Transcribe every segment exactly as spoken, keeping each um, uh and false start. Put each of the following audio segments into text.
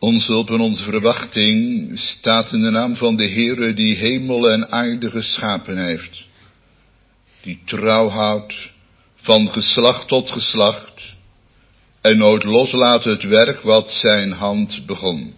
Onze hulp en onze verwachting staat in de naam van de Heere die hemel en aarde geschapen heeft. Die trouw houdt van geslacht tot geslacht en nooit loslaat het werk wat zijn hand begon.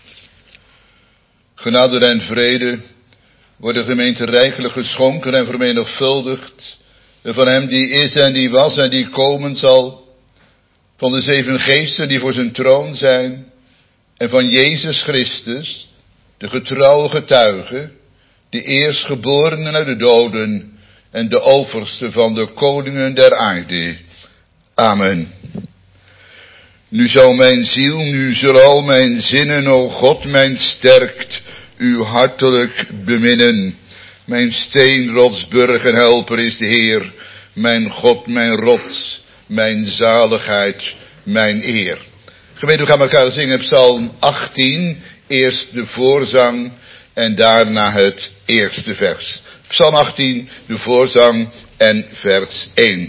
Genade en vrede worden gemeente rijkelijk geschonken en vermenigvuldigd van hem die is en die was en die komen zal, van de zeven geesten die voor zijn troon zijn en van Jezus Christus, de getrouwe getuige, de eerstgeborene uit de doden en de overste van de koningen der aarde. Amen. Nu zal mijn ziel, nu zullen al mijn zinnen, o God, mijn sterkt, u hartelijk beminnen. Mijn steen, rotsburg en helper is de Heer, mijn God, mijn rots, mijn zaligheid, mijn eer. Gemeente, we gaan elkaar zingen Psalm achttien, eerst de voorzang en daarna het eerste vers. Psalm achttien, de voorzang en vers één.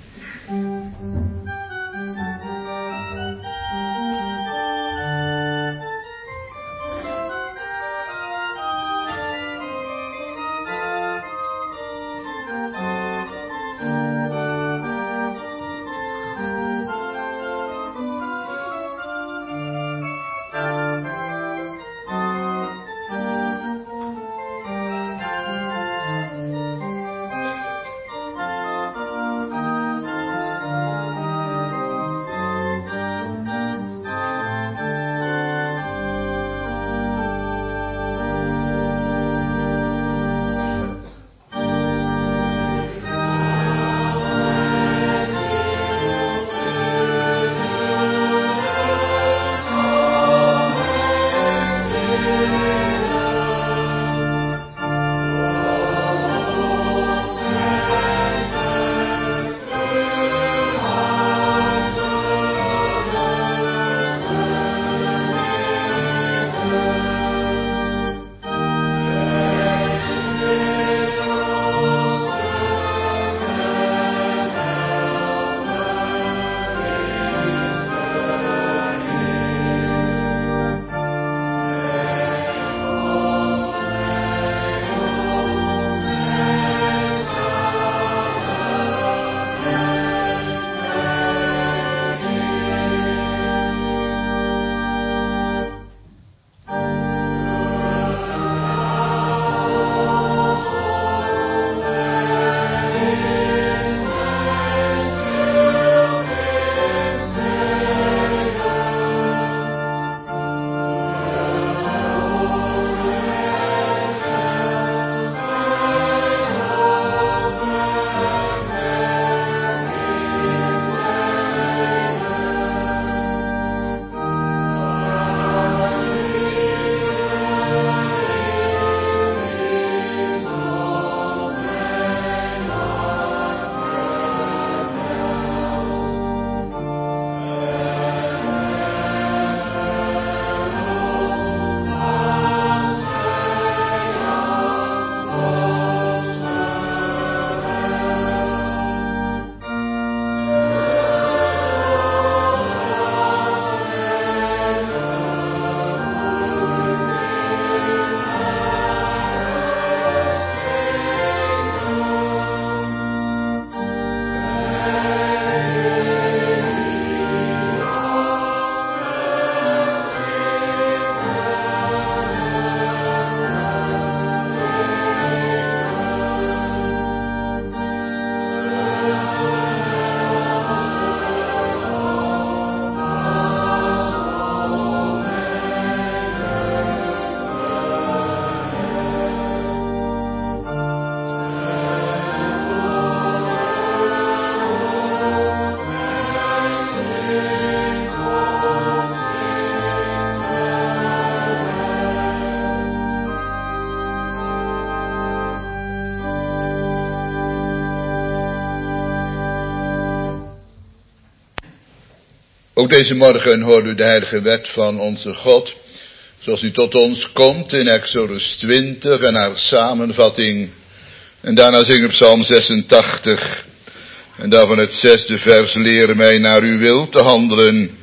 Ook deze morgen hoort u de heilige wet van onze God, zoals u tot ons komt in Exodus twintig en haar samenvatting. En daarna zingen we Psalm zesentachtig. En daarvan het zesde vers: leer mij naar uw wil te handelen,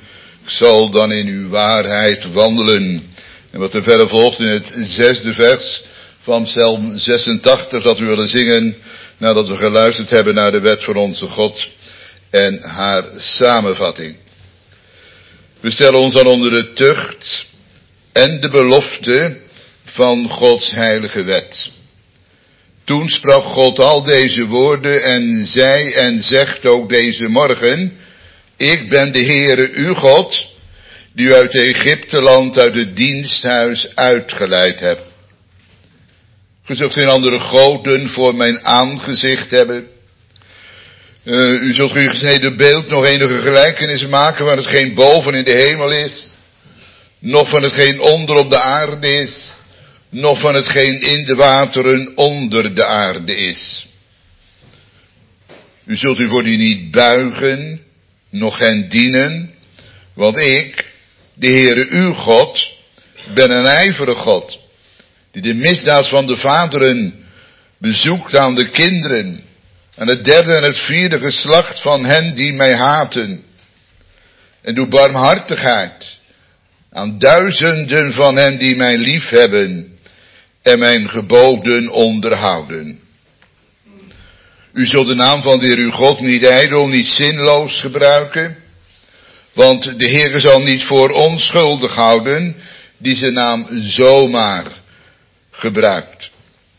Ik zal dan in uw waarheid wandelen. En wat er verder volgt in het zesde vers van Psalm zesentachtig, dat we willen zingen nadat we geluisterd hebben naar de wet van onze God en haar samenvatting. We stellen ons dan onder de tucht en de belofte van Gods heilige wet. Toen sprak God al deze woorden en zei en zegt ook deze morgen: ik ben de Heere uw God, die u uit Egypteland, uit het diensthuis uitgeleid hebt. Ge zult geen andere goden voor mijn aangezicht hebben. Uh, u zult uw gesneden beeld nog enige gelijkenis maken van hetgeen boven in de hemel is, nog van hetgeen onder op de aarde is, nog van hetgeen in de wateren onder de aarde is. U zult u voor die niet buigen, nog hen dienen, want ik, de Heere uw God, ben een ijverige God, die de misdaad van de vaderen bezoekt aan de kinderen, aan het derde en het vierde geslacht van hen die mij haten, en doe barmhartigheid aan duizenden van hen die mij liefhebben en mijn geboden onderhouden. U zult de naam van de Heer uw God niet ijdel, niet zinloos gebruiken, want de Heer zal niet voor onschuldig houden die zijn naam zomaar gebruikt.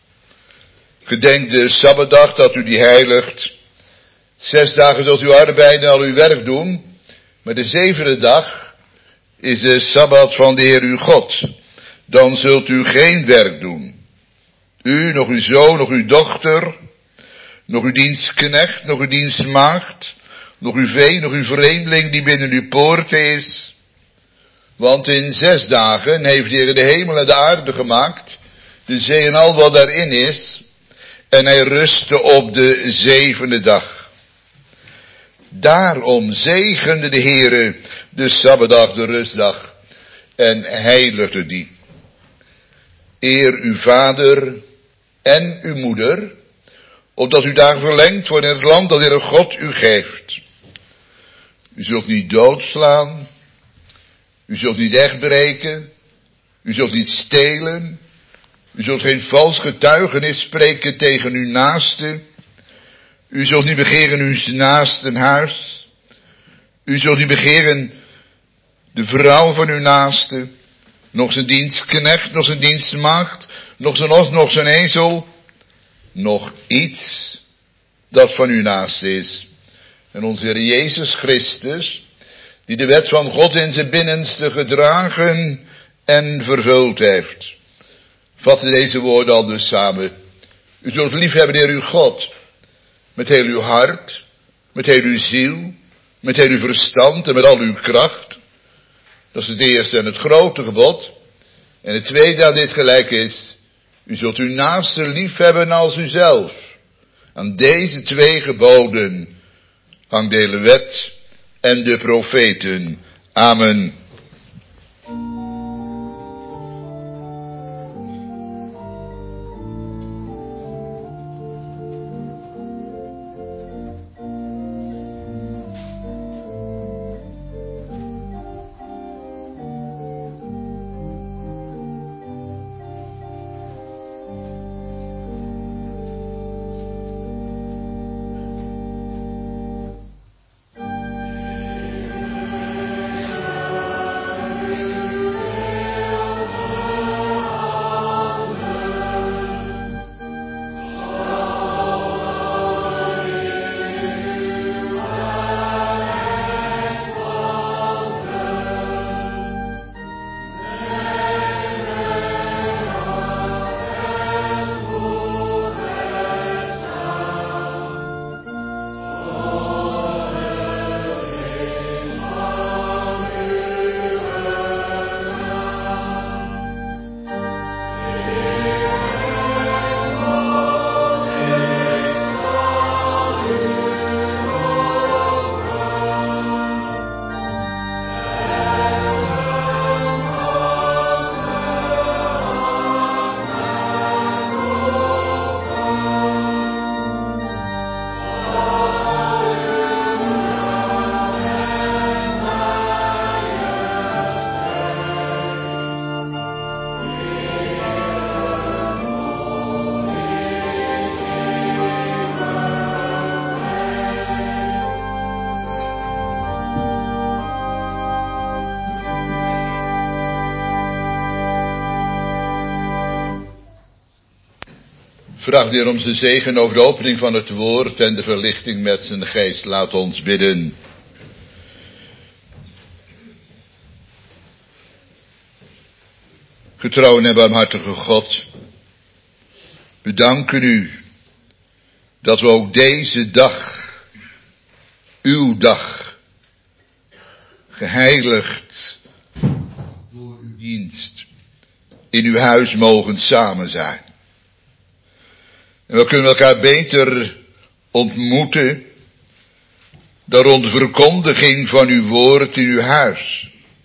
Gedenk de Sabbatdag dat u die heiligt. Zes dagen zult u arbeiden en al uw werk doen, maar de zevende dag is de Sabbat van de Heer uw God. Dan zult u geen werk doen. U, nog uw zoon, nog uw dochter, nog uw dienstknecht, nog uw dienstmaagd, nog uw vee, nog uw vreemdeling die binnen uw poorten is. Want in zes dagen heeft de Heer de hemel en de aarde gemaakt, de zee en al wat daarin is, en hij rustte op de zevende dag. Daarom zegende de Heere de Sabbatdag, de rustdag, en heiligde die. Eer uw vader en uw moeder, opdat uw dagen verlengd worden in het land dat de Heere God u geeft. U zult niet doodslaan, u zult niet echtbreken, u zult niet stelen, u zult geen vals getuigenis spreken tegen uw naaste, u zult niet begeren uw naasten huis, u zult niet begeren de vrouw van uw naaste, nog zijn dienstknecht, nog zijn dienstmaagd, nog zijn os, nog zijn ezel, nog iets dat van uw naaste is. En onze Heer Jezus Christus, die de wet van God in zijn binnenste gedragen en vervuld heeft, vatte deze woorden al dus samen. U zult liefhebben de Heer uw God, met heel uw hart, met heel uw ziel, met heel uw verstand en met al uw kracht. Dat is het eerste en het grote gebod. En het tweede aan dit gelijk is: u zult uw naaste liefhebben als uzelf. Aan deze twee geboden hangt de hele wet en de profeten. Amen. Vraag de Heer om zijn zegen over de opening van het woord en de verlichting met zijn geest. Laat ons bidden. Getrouw en barmhartige God, we danken u dat we ook deze dag, uw dag, geheiligd door uw dienst, in uw huis mogen samen zijn. En we kunnen elkaar beter ontmoeten dan rond de verkondiging van uw woord in uw huis.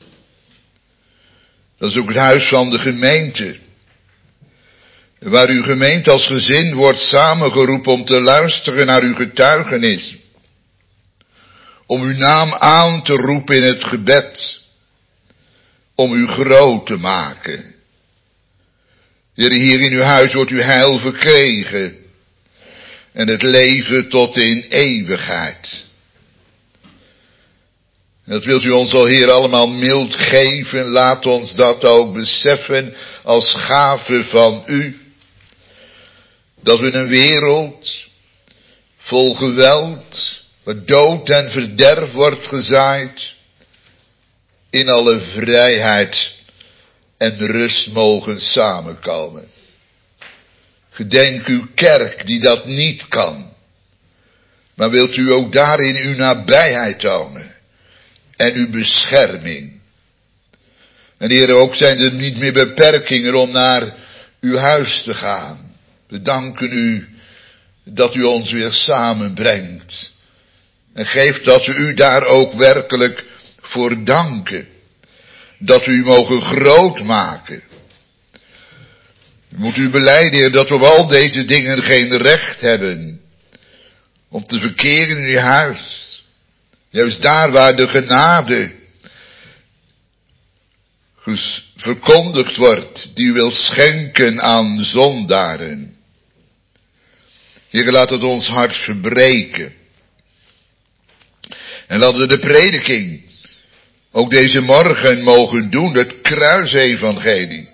Dat is ook het huis van de gemeente. Waar uw gemeente als gezin wordt samengeroepen om te luisteren naar uw getuigenis. Om uw naam aan te roepen in het gebed. Om u groot te maken. Heer, hier in uw huis wordt uw heil verkregen. En het leven tot in eeuwigheid. Dat wilt u ons al, Heer, allemaal mild geven. Laat ons dat ook beseffen als gave van u. Dat we in een wereld vol geweld, waar dood en verderf wordt gezaaid, in alle vrijheid en rust mogen samenkomen. Gedenk uw kerk die dat niet kan. Maar wilt u ook daarin uw nabijheid tonen. En uw bescherming. En Heer, ook zijn er niet meer beperkingen om naar uw huis te gaan. We danken u dat u ons weer samenbrengt. En geeft dat we u daar ook werkelijk voor danken. Dat we u mogen groot maken. Moet u belijden, Heer, dat we op al deze dingen geen recht hebben. Om te verkeren in uw huis. Juist daar waar de genade verkondigd wordt, die u wil schenken aan zondaren. Heer, laat het ons hart verbreken. En laten we de prediking ook deze morgen mogen doen, het kruisevangelie.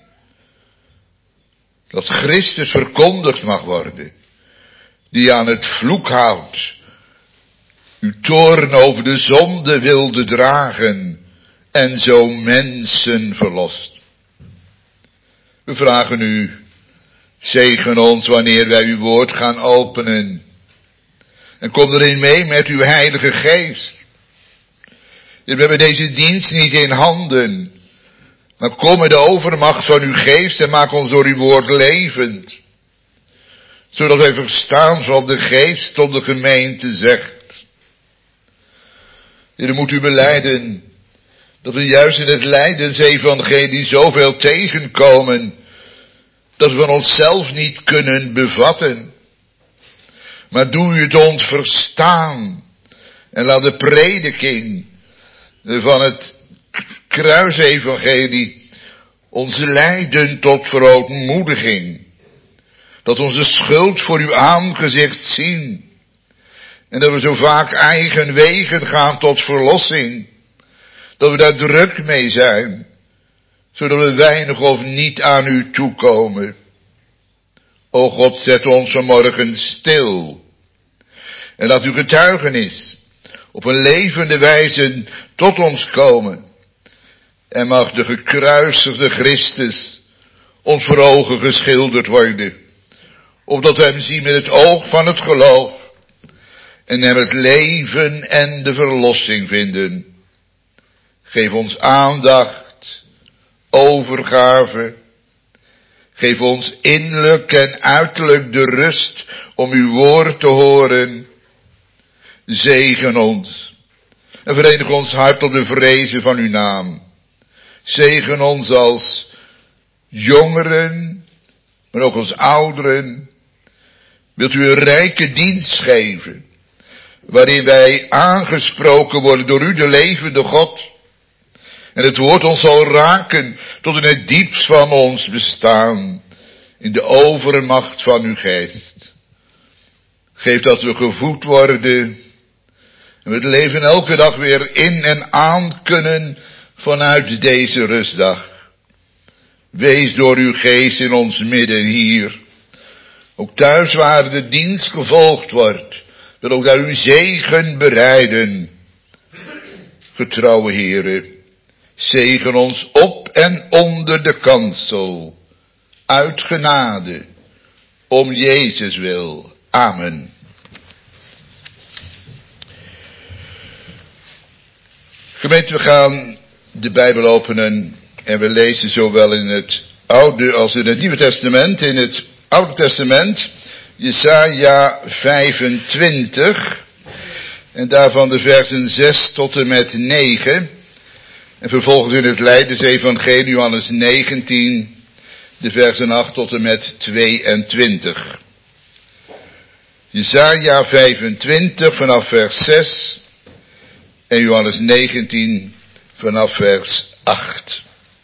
Dat Christus verkondigd mag worden, die aan het vloekhout uw toorn over de zonde wilde dragen en zo mensen verlost. We vragen u, zegen ons wanneer wij uw woord gaan openen. En kom erin mee met uw heilige geest. We hebben deze dienst niet in handen, maar kom met de overmacht van uw geest en maak ons door uw woord levend. Zodat wij verstaan wat de geest tot de gemeente zegt. Heer, moet u belijden dat we juist in het lijdensevangelie zoveel tegenkomen dat we van onszelf niet kunnen bevatten. Maar doe u het ons verstaan en laat de prediking van het kruisevangelie ons leiden tot verootmoediging. Dat onze schuld voor uw aangezicht zien. En dat we zo vaak eigen wegen gaan tot verlossing. Dat we daar druk mee zijn. Zodat we weinig of niet aan u toekomen. O God, zet ons vanmorgen stil. En laat uw getuigenis op een levende wijze tot ons komen. En mag de gekruisigde Christus ons voor ogen geschilderd worden. Opdat we hem zien met het oog van het geloof. En hem het leven en de verlossing vinden. Geef ons aandacht, overgave. Geef ons innerlijk en uiterlijk de rust om uw woord te horen. Zegen ons. En verenig ons hart op de vrezen van uw naam. Zegen ons als jongeren, maar ook als ouderen. Wilt u een rijke dienst geven, waarin wij aangesproken worden door u, de levende God. En het woord ons zal raken tot in het diepst van ons bestaan, in de overmacht van uw geest. Geef dat we gevoed worden en we het leven elke dag weer in en aan kunnen vanuit deze rustdag. Wees door uw geest in ons midden hier, ook thuis waar de dienst gevolgd wordt, wil ook daar uw zegen bereiden. Getrouwe Heere, zegen ons op en onder de kansel, uit genade, om Jezus wil. Amen. Gemeente, we gaan de Bijbel openen en we lezen zowel in het Oude als in het Nieuwe Testament. In het Oude Testament, Jesaja vijfentwintig, en daarvan de versen zes tot en met negen. En vervolgens in het Lijdensevangelie, Johannes negentien, de versen acht tot en met tweeëntwintig. Jesaja vijfentwintig vanaf vers zes en Johannes negentien vanaf vers acht.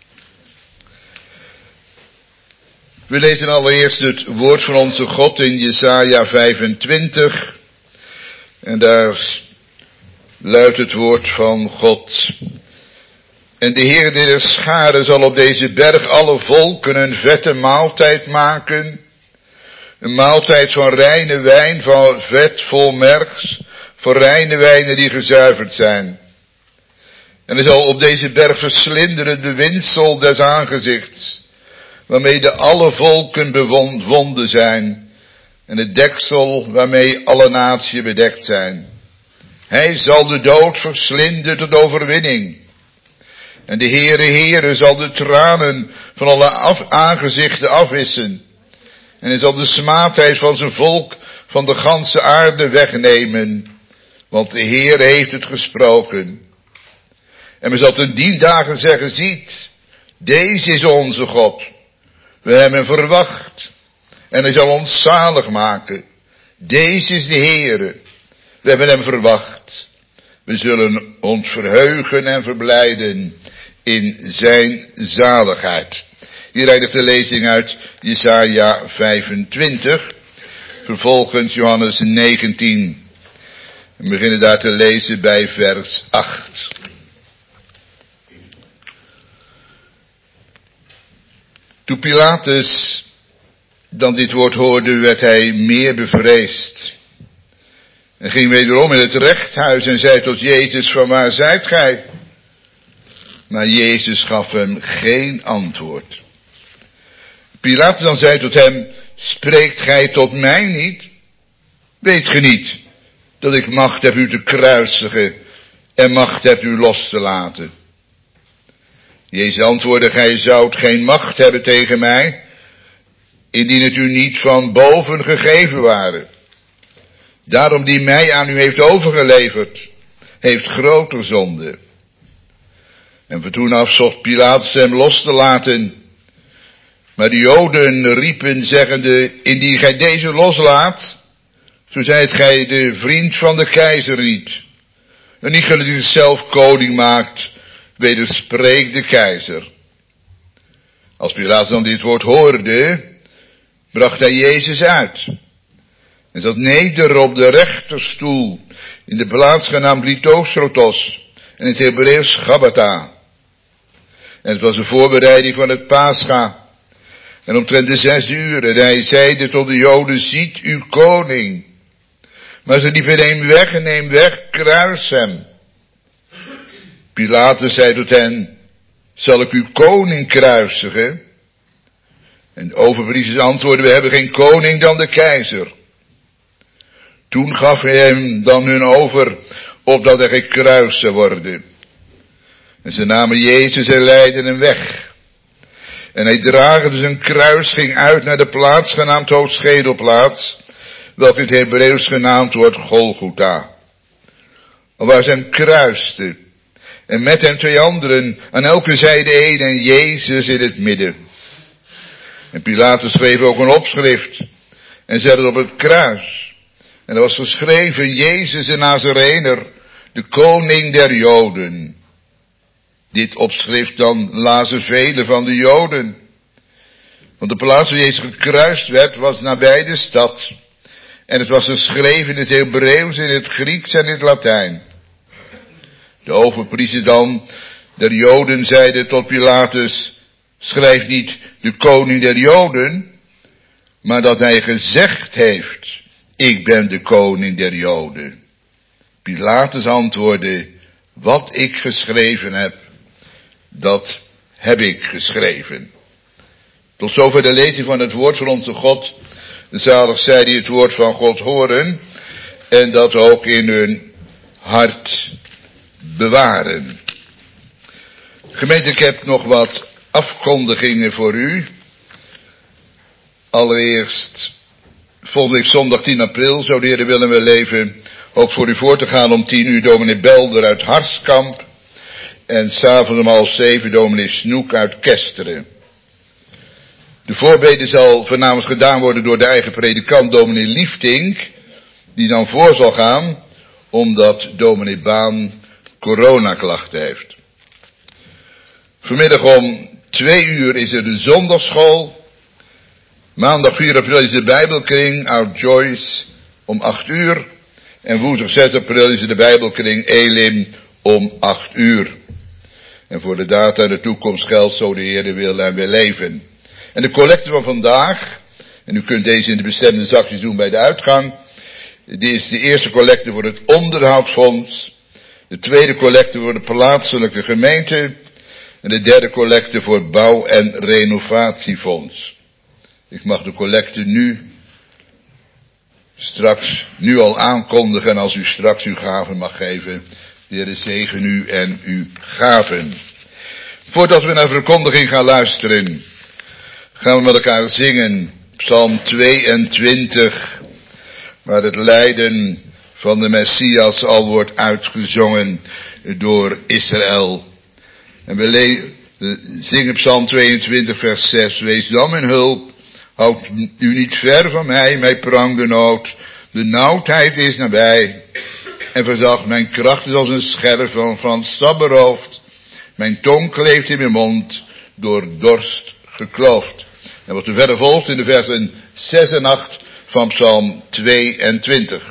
We lezen allereerst het woord van onze God in Jesaja vijfentwintig. En daar luidt het woord van God. En de Heer der scharen zal op deze berg alle volken een vette maaltijd maken. Een maaltijd van reine wijn, van vet vol mergs, van reine wijnen die gezuiverd zijn. En hij zal op deze berg verslinderen de windsel des aangezichts, waarmee de alle volken bewonden zijn, en het deksel waarmee alle naties bedekt zijn. Hij zal de dood verslinden tot overwinning. En de Heere Heere zal de tranen van alle af, aangezichten afwissen. En hij zal de smaadheid van zijn volk van de ganse aarde wegnemen. Want de Heere heeft het gesproken. En men zal ten dien dagen zeggen, ziet, deze is onze God. We hebben hem verwacht. En hij zal ons zalig maken. Deze is de Heere. We hebben hem verwacht. We zullen ons verheugen en verblijden in zijn zaligheid. Hier eindigt de lezing uit Jesaja vijfentwintig. Vervolgens Johannes negentien. We beginnen daar te lezen bij vers acht. Toen Pilatus dan dit woord hoorde, werd hij meer bevreesd. En ging wederom in het rechthuis en zei tot Jezus, van waar zijt gij? Maar Jezus gaf hem geen antwoord. Pilatus dan zei tot hem, spreekt gij tot mij niet? Weet ge niet dat ik macht heb u te kruisigen en macht heb u los te laten? Jezus antwoordde, gij zoudt geen macht hebben tegen mij, indien het u niet van boven gegeven ware. Daarom die mij aan u heeft overgeleverd, heeft groter zonde. En van toen af zocht Pilatus hem los te laten. Maar de Joden riepen zeggende, indien gij deze loslaat, zo zijt gij de vriend van de keizer niet. En niet dat hij zichzelf koning maakt, wederspreekt de keizer. Als Pilatus dan dit woord hoorde, bracht hij Jezus uit. En zat neder op de rechterstoel, in de plaats genaamd Lithostrotos, en in het Hebreeuws Gabbatha. En het was een voorbereiding van het Pascha. En omtrent de zes uur, en hij zeide tot de Joden, ziet uw koning. Maar ze liepen hem weg en neem weg, kruis hem. Pilatus zei tot hen, zal ik uw koning kruisigen? En de overpriesters antwoordden, we hebben geen koning dan de keizer. Toen gaf hij hem dan hun over, opdat hij gekruist zou worden. En ze namen Jezus en leidden hem weg. En hij dragende zijn kruis ging uit naar de plaats genaamd Hoofdschedelplaats, welke in het Hebreeuws genaamd wordt Golgotha. Waar ze hem kruisten. En met hem twee anderen, aan elke zijde een en Jezus in het midden. En Pilatus schreef ook een opschrift en zette het op het kruis. En er was geschreven, Jezus de Nazarener, de koning der Joden. Dit opschrift dan lazen velen van de Joden. Want de plaats waar Jezus gekruist werd was nabij de stad. En het was geschreven in het Hebreeuws, in het Grieks en in het Latijn. De overpriester dan der Joden zeide tot Pilatus, schrijf niet de koning der Joden, maar dat hij gezegd heeft, ik ben de koning der Joden. Pilatus antwoordde, wat ik geschreven heb, dat heb ik geschreven. Tot zover de lezing van het woord van onze God. Zalig zij die het woord van God horen en dat ook in hun hart bewaren. Gemeente, ik heb nog wat afkondigingen voor u. Allereerst, volgende week zondag tien april, zo de Heer willen we leven, ook voor u voor te gaan om tien uur dominee Belder uit Harskamp. En s'avonds om half zeven dominee Snoek uit Kesteren. De voorbede zal voornamelijk gedaan worden door de eigen predikant dominee Liefdink, die dan voor zal gaan, omdat dominee Baan coronaklachten heeft. Vanmiddag om twee uur is er de zondagschool. Maandag vier april is de Bijbelkring uit Joyce om acht uur. En woensdag zes april is er de Bijbelkring Elim om acht uur. En voor de data en de toekomst geldt zo de Heer wil en we leven. En de collecte van vandaag, en u kunt deze in de bestemde zakjes doen bij de uitgang. Dit is de eerste collecte voor het onderhoudsfonds. De tweede collecte voor de plaatselijke gemeente. En de derde collecte voor het bouw- en renovatiefonds. Ik mag de collecte nu, straks, nu al aankondigen. En als u straks uw gaven mag geven, de Heer zegen u en uw gaven. Voordat we naar verkondiging gaan luisteren, gaan we met elkaar zingen. Psalm tweeëntwintig, waar het lijden van de Messias al wordt uitgezongen door Israël. En we le- zingen Psalm tweeëntwintig vers zes. Wees dan mijn hulp, houd u niet ver van mij, mij prang de nood. De nauwheid is nabij. En verzacht, mijn kracht is als een scherf van, van stad beroofd. Mijn tong kleeft in mijn mond, door dorst gekloofd. En wat er verder volgt in de versen zes en acht van Psalm tweeëntwintig.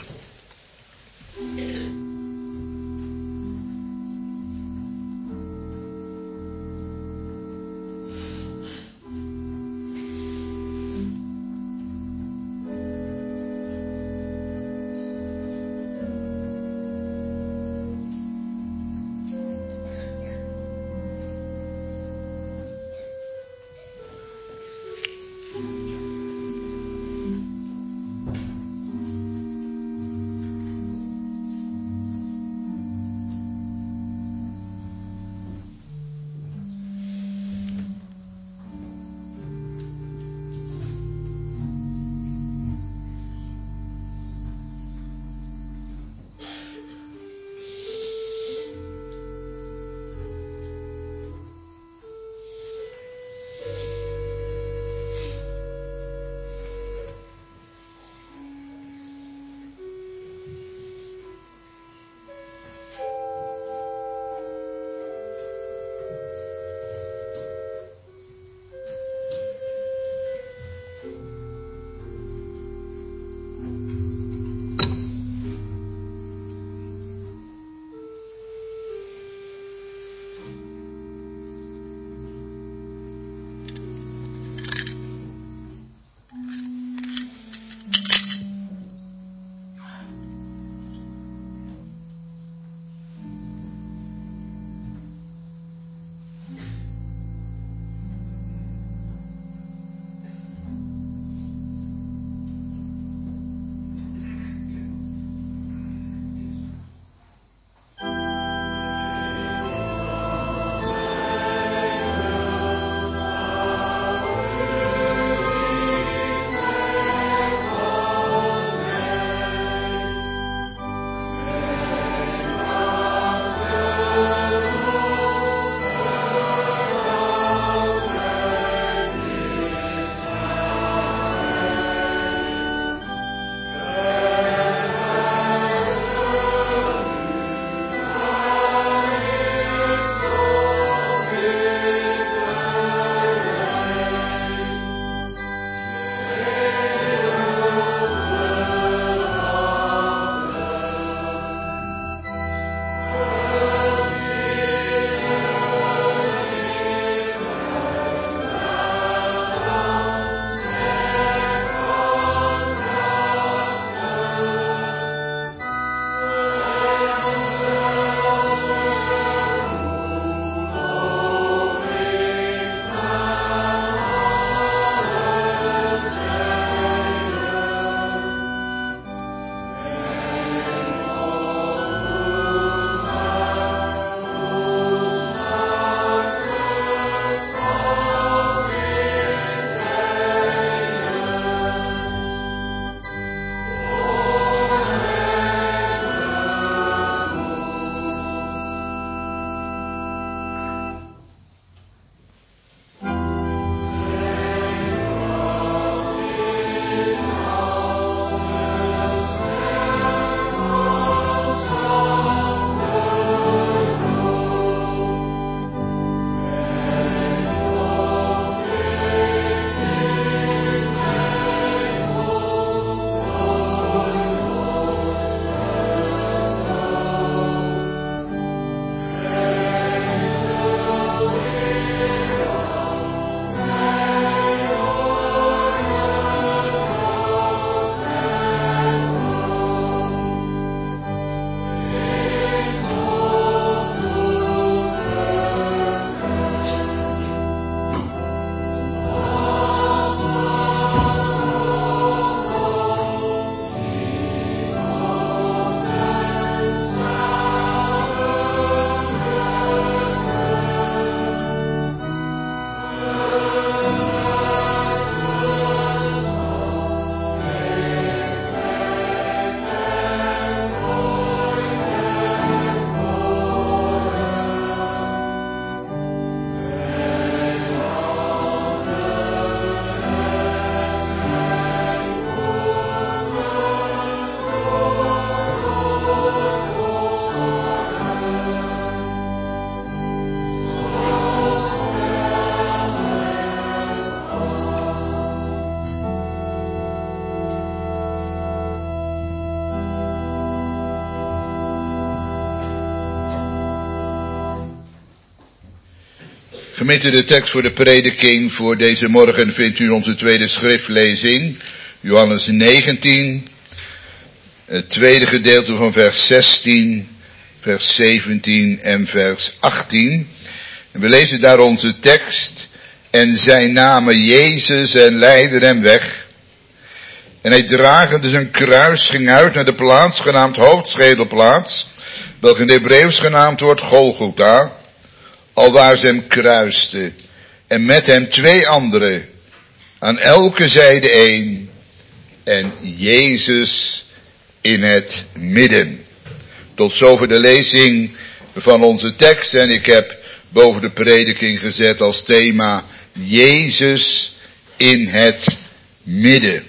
Gemeente, de tekst voor de prediking voor deze morgen vindt u in onze tweede schriftlezing, Johannes negentien, het tweede gedeelte van vers zestien, vers zeventien en vers achttien. En we lezen daar onze tekst: en zij namen Jezus en leidden hem weg. En hij dragende zijn kruis ging uit naar de plaats genaamd Hoofdschedelplaats, welke in het Hebreeuws genaamd wordt Golgotha, alwaar ze hem kruisten, en met hem twee anderen, aan elke zijde één, en Jezus in het midden. Tot zover de lezing van onze tekst, en ik heb boven de prediking gezet als thema Jezus in het midden.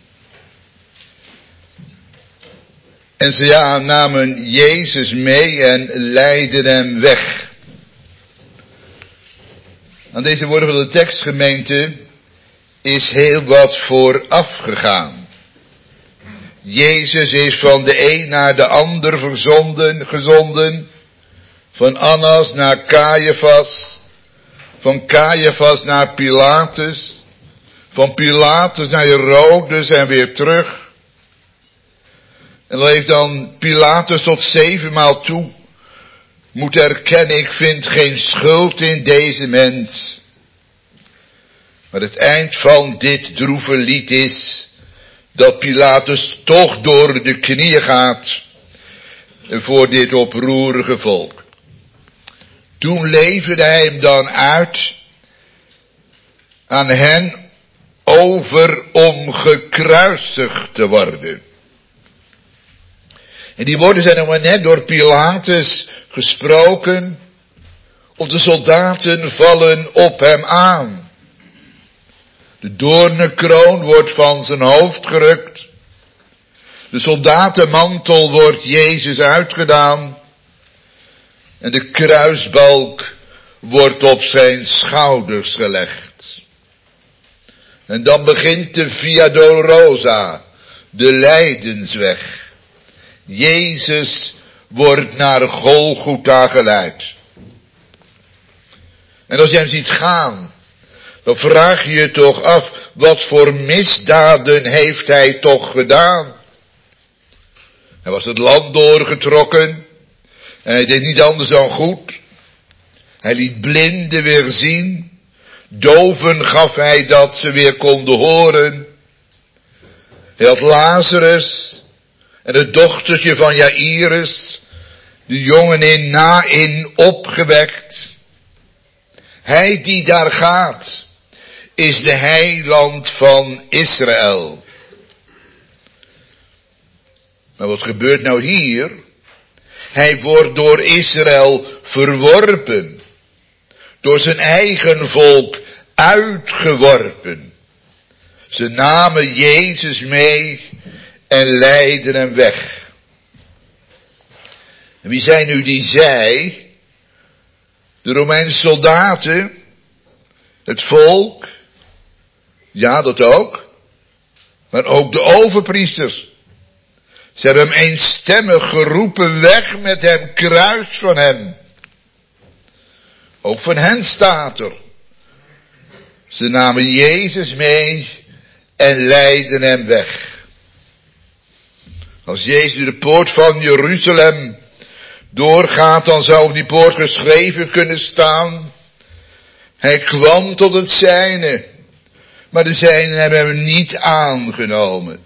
En ze ja, namen Jezus mee en leidden hem weg. Aan deze woorden van de tekstgemeente is heel wat vooraf gegaan. Jezus is van de een naar de ander verzonden, gezonden. Van Annas naar Caiaphas. Van Caiaphas naar Pilatus. Van Pilatus naar Herodes en weer terug. En dan heeft dan Pilatus tot zevenmaal toe moet erkennen, ik vind geen schuld in deze mens. Maar het eind van dit droeve lied is dat Pilatus toch door de knieën gaat voor dit oproerige volk. Toen leverde hij hem dan uit aan hen over om gekruisigd te worden. En die woorden zijn nog maar net door Pilatus gesproken, of de soldaten vallen op hem aan. De doornenkroon wordt van zijn hoofd gerukt. De soldatenmantel wordt Jezus uitgedaan. En de kruisbalk wordt op zijn schouders gelegd. En dan begint de Via Dolorosa, de lijdensweg. Jezus wordt naar Golgotha geleid. En als je hem ziet gaan, dan vraag je je toch af, wat voor misdaden heeft hij toch gedaan? Hij was het land doorgetrokken en hij deed niet anders dan goed. Hij liet blinden weer zien, doven gaf hij dat ze weer konden horen. Hij had Lazarus en het dochtertje van Jairus, de jongen in Nain, opgewekt. Hij die daar gaat, is de heiland van Israël. Maar wat gebeurt nou hier? Hij wordt door Israël verworpen. Door zijn eigen volk uitgeworpen. Ze namen Jezus mee en leidden hem weg. En wie zijn nu die zij? De Romeinse soldaten, het volk, ja dat ook, maar ook de overpriesters. Ze hebben hem eenstemmig geroepen, weg met hem, kruis van hem. Ook van hen staat er. Ze namen Jezus mee en leidden hem weg. Als Jezus de poort van Jeruzalem doorgaat, dan zou op die poort geschreven kunnen staan: hij kwam tot het zijne, maar de zijnen hebben hem niet aangenomen.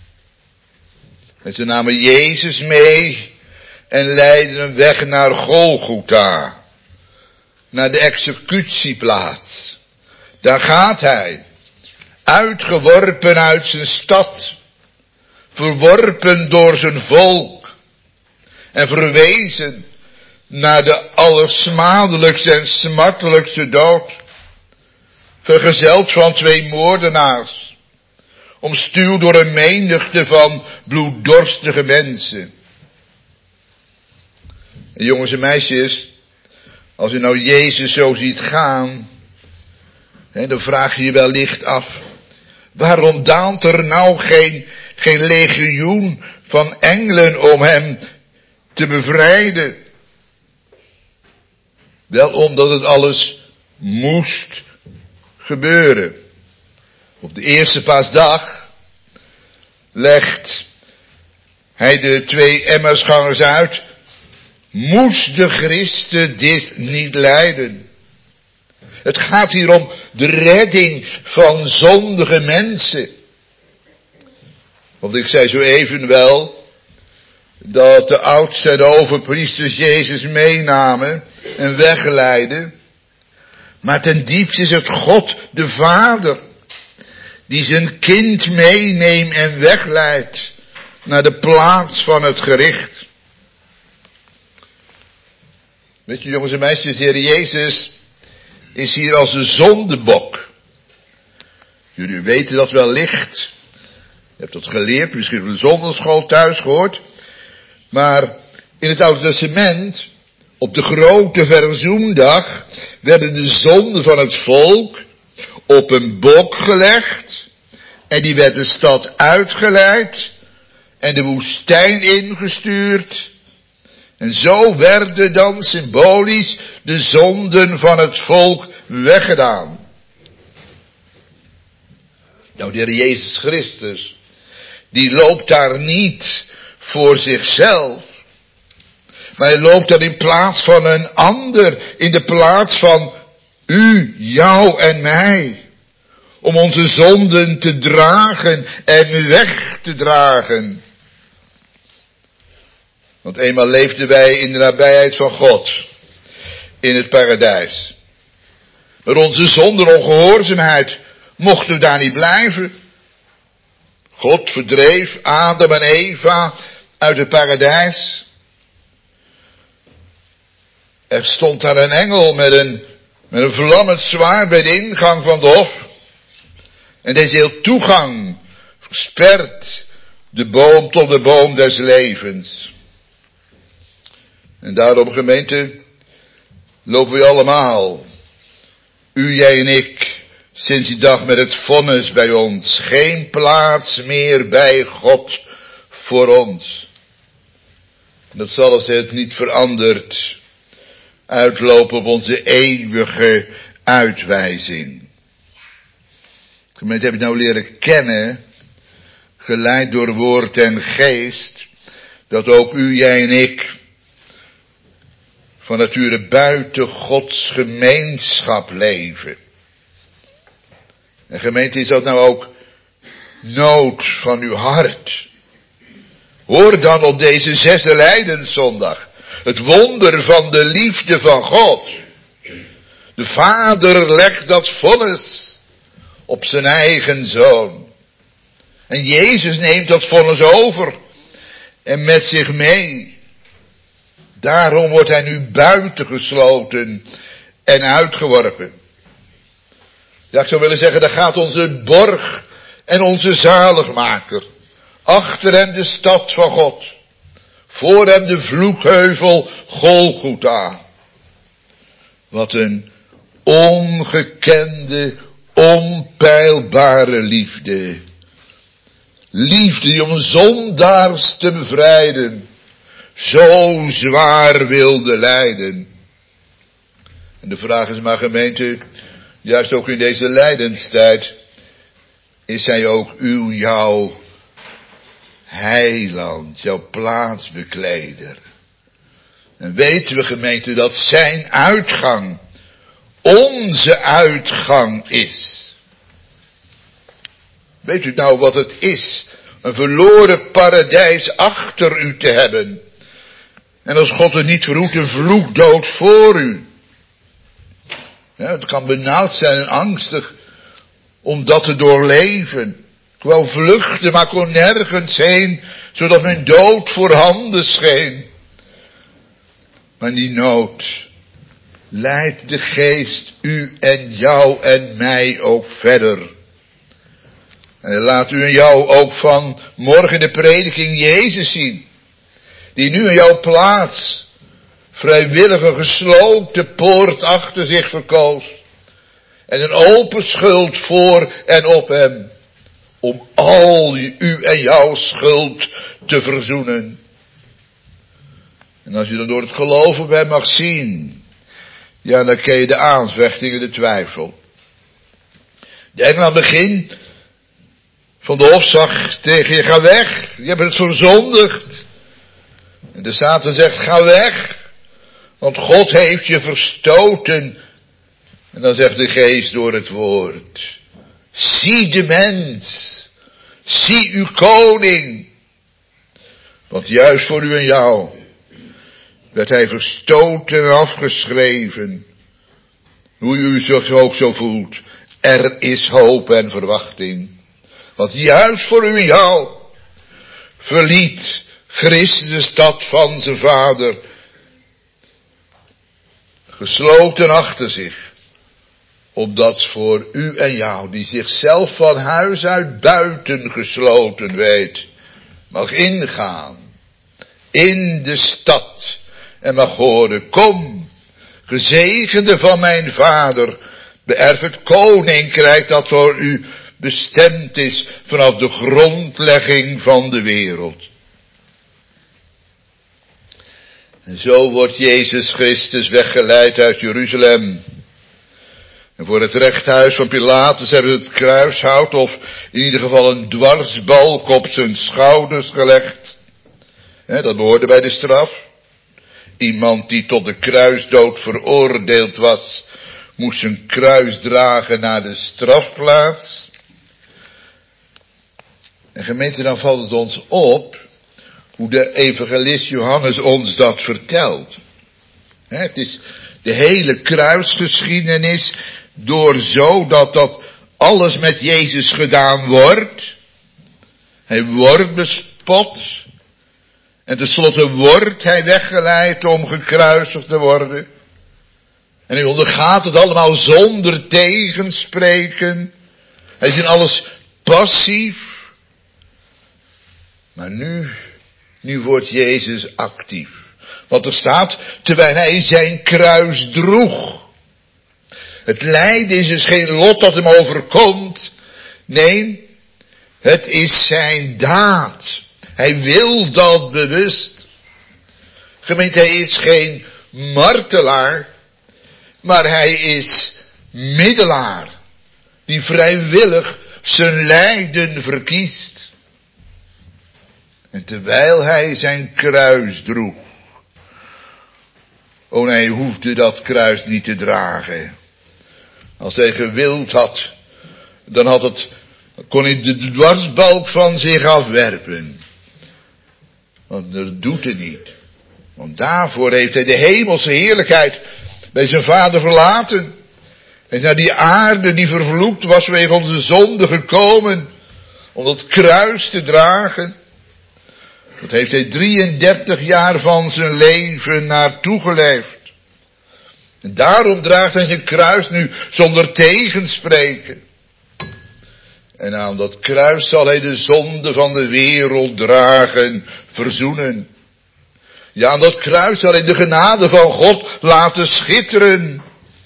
En ze namen Jezus mee en leidden hem weg naar Golgotha, naar de executieplaats. Daar gaat hij, uitgeworpen uit zijn stad, verworpen door zijn volk en verwezen naar de allersmadelijkste en smartelijkste dood, vergezeld van twee moordenaars, omstuwd door een menigte van bloeddorstige mensen. En jongens en meisjes, als u nou Jezus zo ziet gaan, hè, dan vraag je je wellicht af, waarom daalt er nou geen, geen legioen van engelen om hem te bevrijden? Wel omdat het alles moest gebeuren. Op de eerste paasdag legt hij de twee Emmausgangers uit. Moest de Christus dit niet lijden? Het gaat hier om de redding van zondige mensen. Want ik zei zo even wel dat de oudste en overpriesters Jezus meenamen en wegleiden. Maar ten diepste is het God, de Vader, die zijn kind meeneemt en wegleidt naar de plaats van het gericht. Weet je jongens en meisjes, de Heer Jezus is hier als een zondebok. Jullie weten dat wellicht. Je hebt dat geleerd, misschien op de zondagschool thuis gehoord. Maar in het Oude Testament, op de grote verzoendag, werden de zonden van het volk op een bok gelegd. En die werd de stad uitgeleid en de woestijn ingestuurd. En zo werden dan symbolisch de zonden van het volk weggedaan. Nou, de Heer Jezus Christus, die loopt daar niet voor zichzelf. Maar hij loopt daar in plaats van een ander, in de plaats van u, jou en mij. Om onze zonden te dragen en weg te dragen. Want eenmaal leefden wij in de nabijheid van God. In het paradijs. Maar onze zonde en ongehoorzaamheid mochten we daar niet blijven. God verdreef Adam en Eva uit het paradijs. Er stond daar een engel met een, met een vlammend zwaard bij de ingang van de hof. En deze hield toegang, versperd, de boom tot de boom des levens. En daarom, gemeente, lopen we allemaal, u, jij en ik, sinds die dag met het vonnis bij ons. Geen plaats meer bij God voor ons. En dat zal, als het niet verandert, uitlopen op onze eeuwige uitwijzing. Gemeente, heb je nou leren kennen, geleid door woord en geest, dat ook u, jij en ik van nature buiten Gods gemeenschap leven. En gemeente, is dat nou ook nood van uw hart? Hoor dan op deze zesde Lijdenszondag het wonder van de liefde van God. De Vader legt dat vonnis op zijn eigen Zoon. En Jezus neemt dat vonnis over en met zich mee. Daarom wordt hij nu buitengesloten en uitgeworpen. Ja, ik zou willen zeggen, daar gaat onze borg en onze zaligmaker. Achter hem de stad van God. Voor hem de vloekheuvel Golgotha. Wat een ongekende, onpeilbare liefde. Liefde die om zondaars te bevrijden zo zwaar wilde lijden. En de vraag is maar, gemeente, juist ook in deze lijdenstijd, is hij ook uw, jouw heiland, jouw plaatsbekleder. En weten we, gemeente, dat zijn uitgang onze uitgang is. Weet u nou wat het is, een verloren paradijs achter u te hebben? En als God het niet verhoedt, een vloekdood voor u. Ja, het kan benauwd zijn en angstig om dat te doorleven. Ik wou vluchten, maar kon nergens heen, zodat mijn dood voorhanden scheen. Maar in die nood leidt de geest u en jou en mij ook verder. En laat u en jou ook van morgen de prediking Jezus zien. Die nu in jouw plaats vrijwillig een gesloten poort achter zich verkoos. En een open schuld voor en op hem. Om al u en jouw schuld te verzoenen. En als je dan door het geloof op hem mag zien. Ja, dan ken je de aanvechting en de twijfel. De engel aan het begin van de hofzag tegen je, ga weg, je hebt het verzondigd. En de Satan zegt, ga weg, want God heeft je verstoten. En dan zegt de geest door het woord, zie de mens, zie uw koning. Want juist voor u en jou werd hij verstoten en afgeschreven. Hoe u zich ook zo voelt, er is hoop en verwachting. Want juist voor u en jou verliet Christus de stad van zijn vader, gesloten achter zich, opdat voor u en jou, die zichzelf van huis uit buiten gesloten weet, mag ingaan in de stad en mag horen, kom, gezegende van mijn vader, beërf het koninkrijk dat voor u bestemd is vanaf de grondlegging van de wereld. En zo wordt Jezus Christus weggeleid uit Jeruzalem. En voor het rechthuis van Pilatus hebben ze het kruishout, of in ieder geval een dwarsbalk, op zijn schouders gelegd. He, dat behoorde bij de straf. Iemand die tot de kruisdood veroordeeld was, moest zijn kruis dragen naar de strafplaats. En gemeente, dan valt het ons op hoe de evangelist Johannes ons dat vertelt. He, het is de hele kruisgeschiedenis door zo dat dat alles met Jezus gedaan wordt. Hij wordt bespot. En tenslotte wordt hij weggeleid om gekruisigd te worden. En hij ondergaat het allemaal zonder tegenspreken. Hij is in alles passief. Maar nu, nu wordt Jezus actief. Want er staat, terwijl hij zijn kruis droeg. Het lijden is dus geen lot dat hem overkomt. Nee, het is zijn daad. Hij wil dat bewust. Gemeente, hij is geen martelaar, maar hij is middelaar. Die vrijwillig zijn lijden verkiest. En terwijl hij zijn kruis droeg. Oh nee, hij hoefde dat kruis niet te dragen. Als hij gewild had, dan had het, kon hij de dwarsbalk van zich afwerpen. Want dat doet het niet. Want daarvoor heeft hij de hemelse heerlijkheid bij zijn vader verlaten. Hij is naar die aarde die vervloekt was wegens onze zonde gekomen. Om dat kruis te dragen. Dat heeft hij drieëndertig jaar van zijn leven naartoe geleefd. En daarom draagt hij zijn kruis nu zonder tegenspreken. En aan dat kruis zal hij de zonde van de wereld dragen, verzoenen. Ja, aan dat kruis zal hij de genade van God laten schitteren.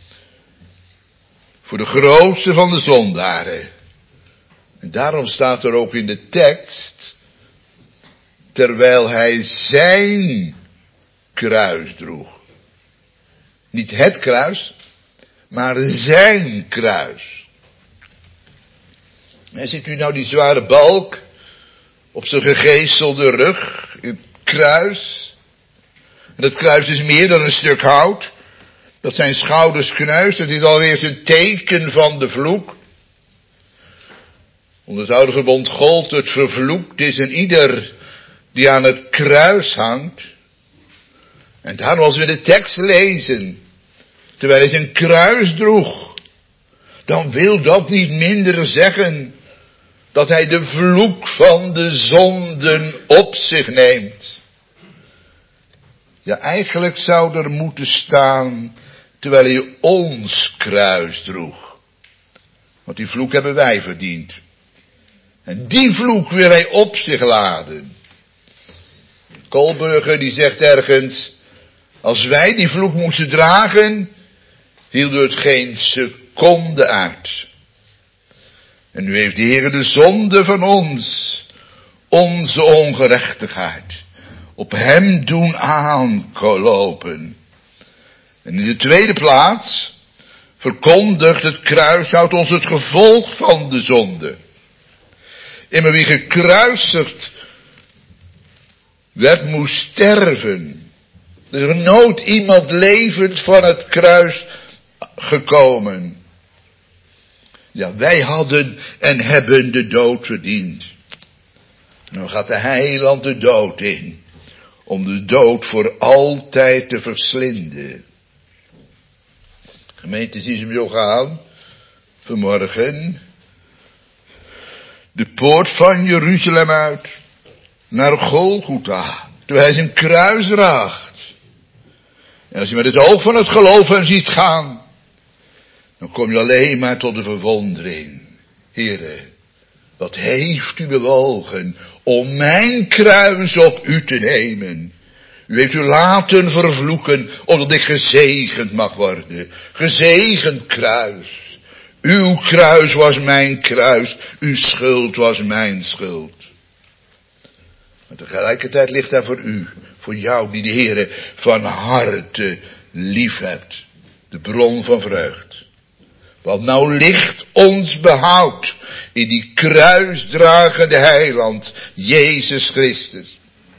Voor de grootste van de zondaren. En daarom staat er ook in de tekst, terwijl hij zijn kruis droeg. Niet het kruis, maar zijn kruis. En ziet u nou die zware balk op zijn gegeeselde rug, het kruis. En dat kruis is meer dan een stuk hout. Dat zijn schouders knuist, dat is alweer een teken van de vloek. Onder het oude verbond gold het vervloekt is en ieder die aan het kruis hangt. En daarom als we de tekst lezen, terwijl hij zijn kruis droeg, dan wil dat niet minder zeggen dat hij de vloek van de zonden op zich neemt. Ja, eigenlijk zou er moeten staan, terwijl hij ons kruis droeg. Want die vloek hebben wij verdiend. En die vloek wil hij op zich laden. Kohlberger die zegt ergens, als wij die vloek moesten dragen, hielden het geen seconde uit. En nu heeft de Heer de zonde van ons, onze ongerechtigheid, op hem doen aanlopen. En in de tweede plaats verkondigt het kruishout ons het gevolg van de zonde. Immer wie gekruisigd werd, moest sterven. Er is nooit iemand levend van het kruis gekomen. Ja, wij hadden en hebben de dood verdiend. Nou gaat de heiland de dood in, om de dood voor altijd te verslinden. Gemeente, zie ze hem zo gaan, vanmorgen, de poort van Jeruzalem uit, naar Golgotha, terwijl hij zijn kruis draagt. En als je met het oog van het geloof hem ziet gaan, dan kom je alleen maar tot de verwondering. Heere, wat heeft u bewogen om mijn kruis op u te nemen? U heeft u laten vervloeken, opdat ik gezegend mag worden. Gezegend kruis. Uw kruis was mijn kruis, uw schuld was mijn schuld. Maar tegelijkertijd ligt daar voor u, voor jou die de Heere van harte lief hebt, de bron van vreugd. Want nou ligt ons behoud in die kruisdragende heiland, Jezus Christus.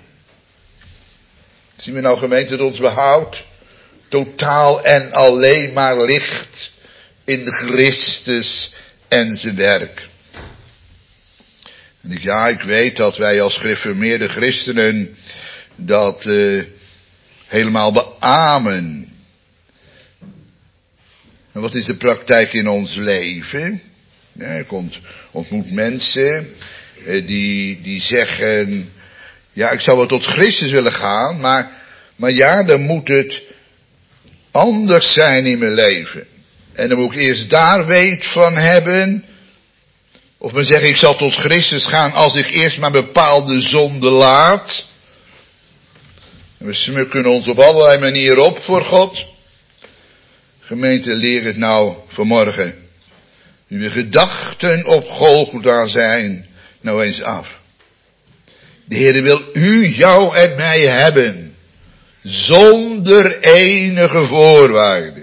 Zien we nou, gemeente, dat ons behoud totaal en alleen maar ligt in Christus en zijn werk. En ik, ja, ik weet dat wij als gereformeerde christenen dat uh, helemaal beamen. En wat is de praktijk in ons leven? Ja, ik ont, ontmoet mensen uh, die, die zeggen, ja, ik zou wel tot Christus willen gaan, maar, maar ja, dan moet het anders zijn in mijn leven. En dan moet ik eerst daar weet van hebben. Of men zegt, ik zal tot Christus gaan als ik eerst maar bepaalde zonden laat. En we smukken ons op allerlei manieren op voor God. Gemeente, leer het nou vanmorgen. Nu we gedachten op Golgotha zijn, nou eens af. De Heer wil u, jou en mij hebben. Zonder enige voorwaarde.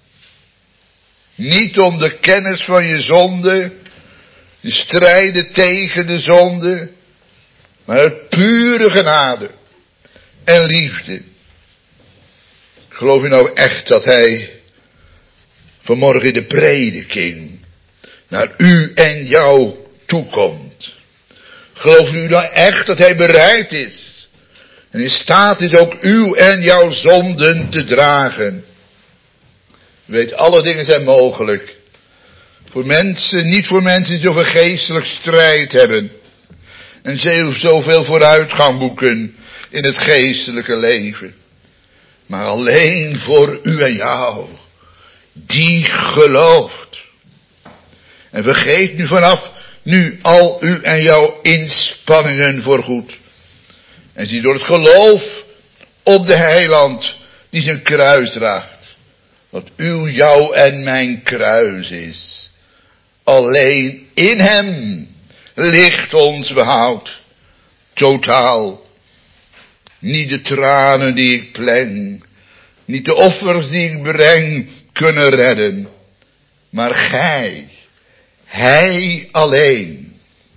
Niet om de kennis van je zonde, de strijden tegen de zonde, maar uit pure genade en liefde. Geloof u nou echt dat hij vanmorgen in de prediking naar u en jou toekomt? Geloof u nou echt dat hij bereid is en in staat is ook uw en jouw zonden te dragen? U weet, alle dingen zijn mogelijk. Voor mensen, niet voor mensen die zoveel geestelijk strijd hebben. En zoveel vooruitgang boeken in het geestelijke leven. Maar alleen voor u en jou. Die gelooft. En vergeet nu vanaf nu al u en jouw inspanningen voorgoed. En zie door het geloof op de heiland die zijn kruis draagt. Wat uw, jou en mijn kruis is. Alleen in hem ligt ons behoud. Totaal. Niet de tranen die ik pleng. Niet de offers die ik breng kunnen redden. Maar gij. Hij alleen.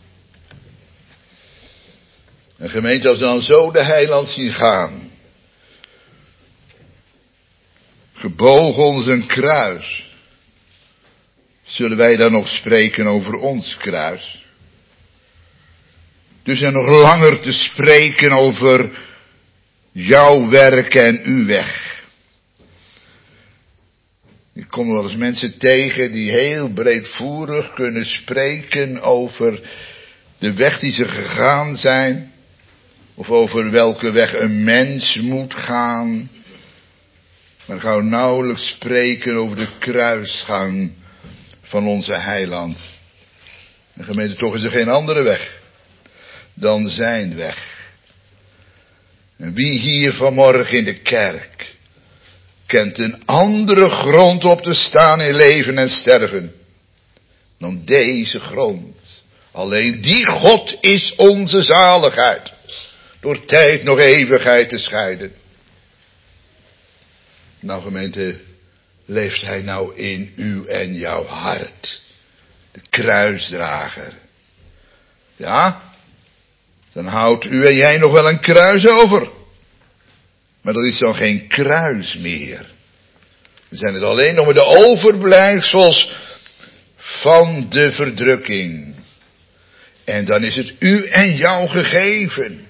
En gemeente, als we dan zo de heiland zien gaan. Gebogen ons een kruis. Zullen wij dan nog spreken over ons kruis? Dus er nog langer te spreken over jouw werk en uw weg. Ik kom wel eens mensen tegen die heel breedvoerig kunnen spreken over de weg die ze gegaan zijn. Of over welke weg een mens moet gaan. Maar gaan we nauwelijks spreken over de kruisgang van onze heiland. En gemeente, toch is er geen andere weg dan zijn weg. En wie hier vanmorgen in de kerk kent een andere grond op te staan in leven en sterven dan deze grond. Alleen die God is onze zaligheid, door tijd nog eeuwigheid te scheiden. Nou gemeente, leeft hij nou in uw en jouw hart? De kruisdrager. Ja? Dan houdt u en jij nog wel een kruis over. Maar dat is dan geen kruis meer. Dan zijn het alleen nog maar de overblijfsels van de verdrukking. En dan is het u en jou gegeven.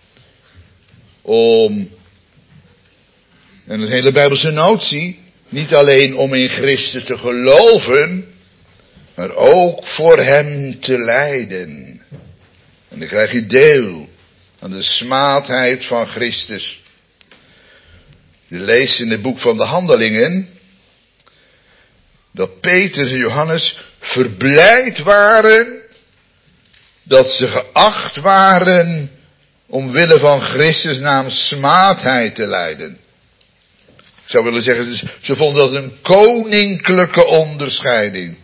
Om, en een hele Bijbelse notie, niet alleen om in Christus te geloven, maar ook voor hem te lijden. En dan krijg je deel aan de smaadheid van Christus. Je leest in het boek van de Handelingen dat Petrus en Johannes verblijd waren dat ze geacht waren omwille van Christus naam smaadheid te lijden. Ik zou willen zeggen, ze vonden dat een koninklijke onderscheiding.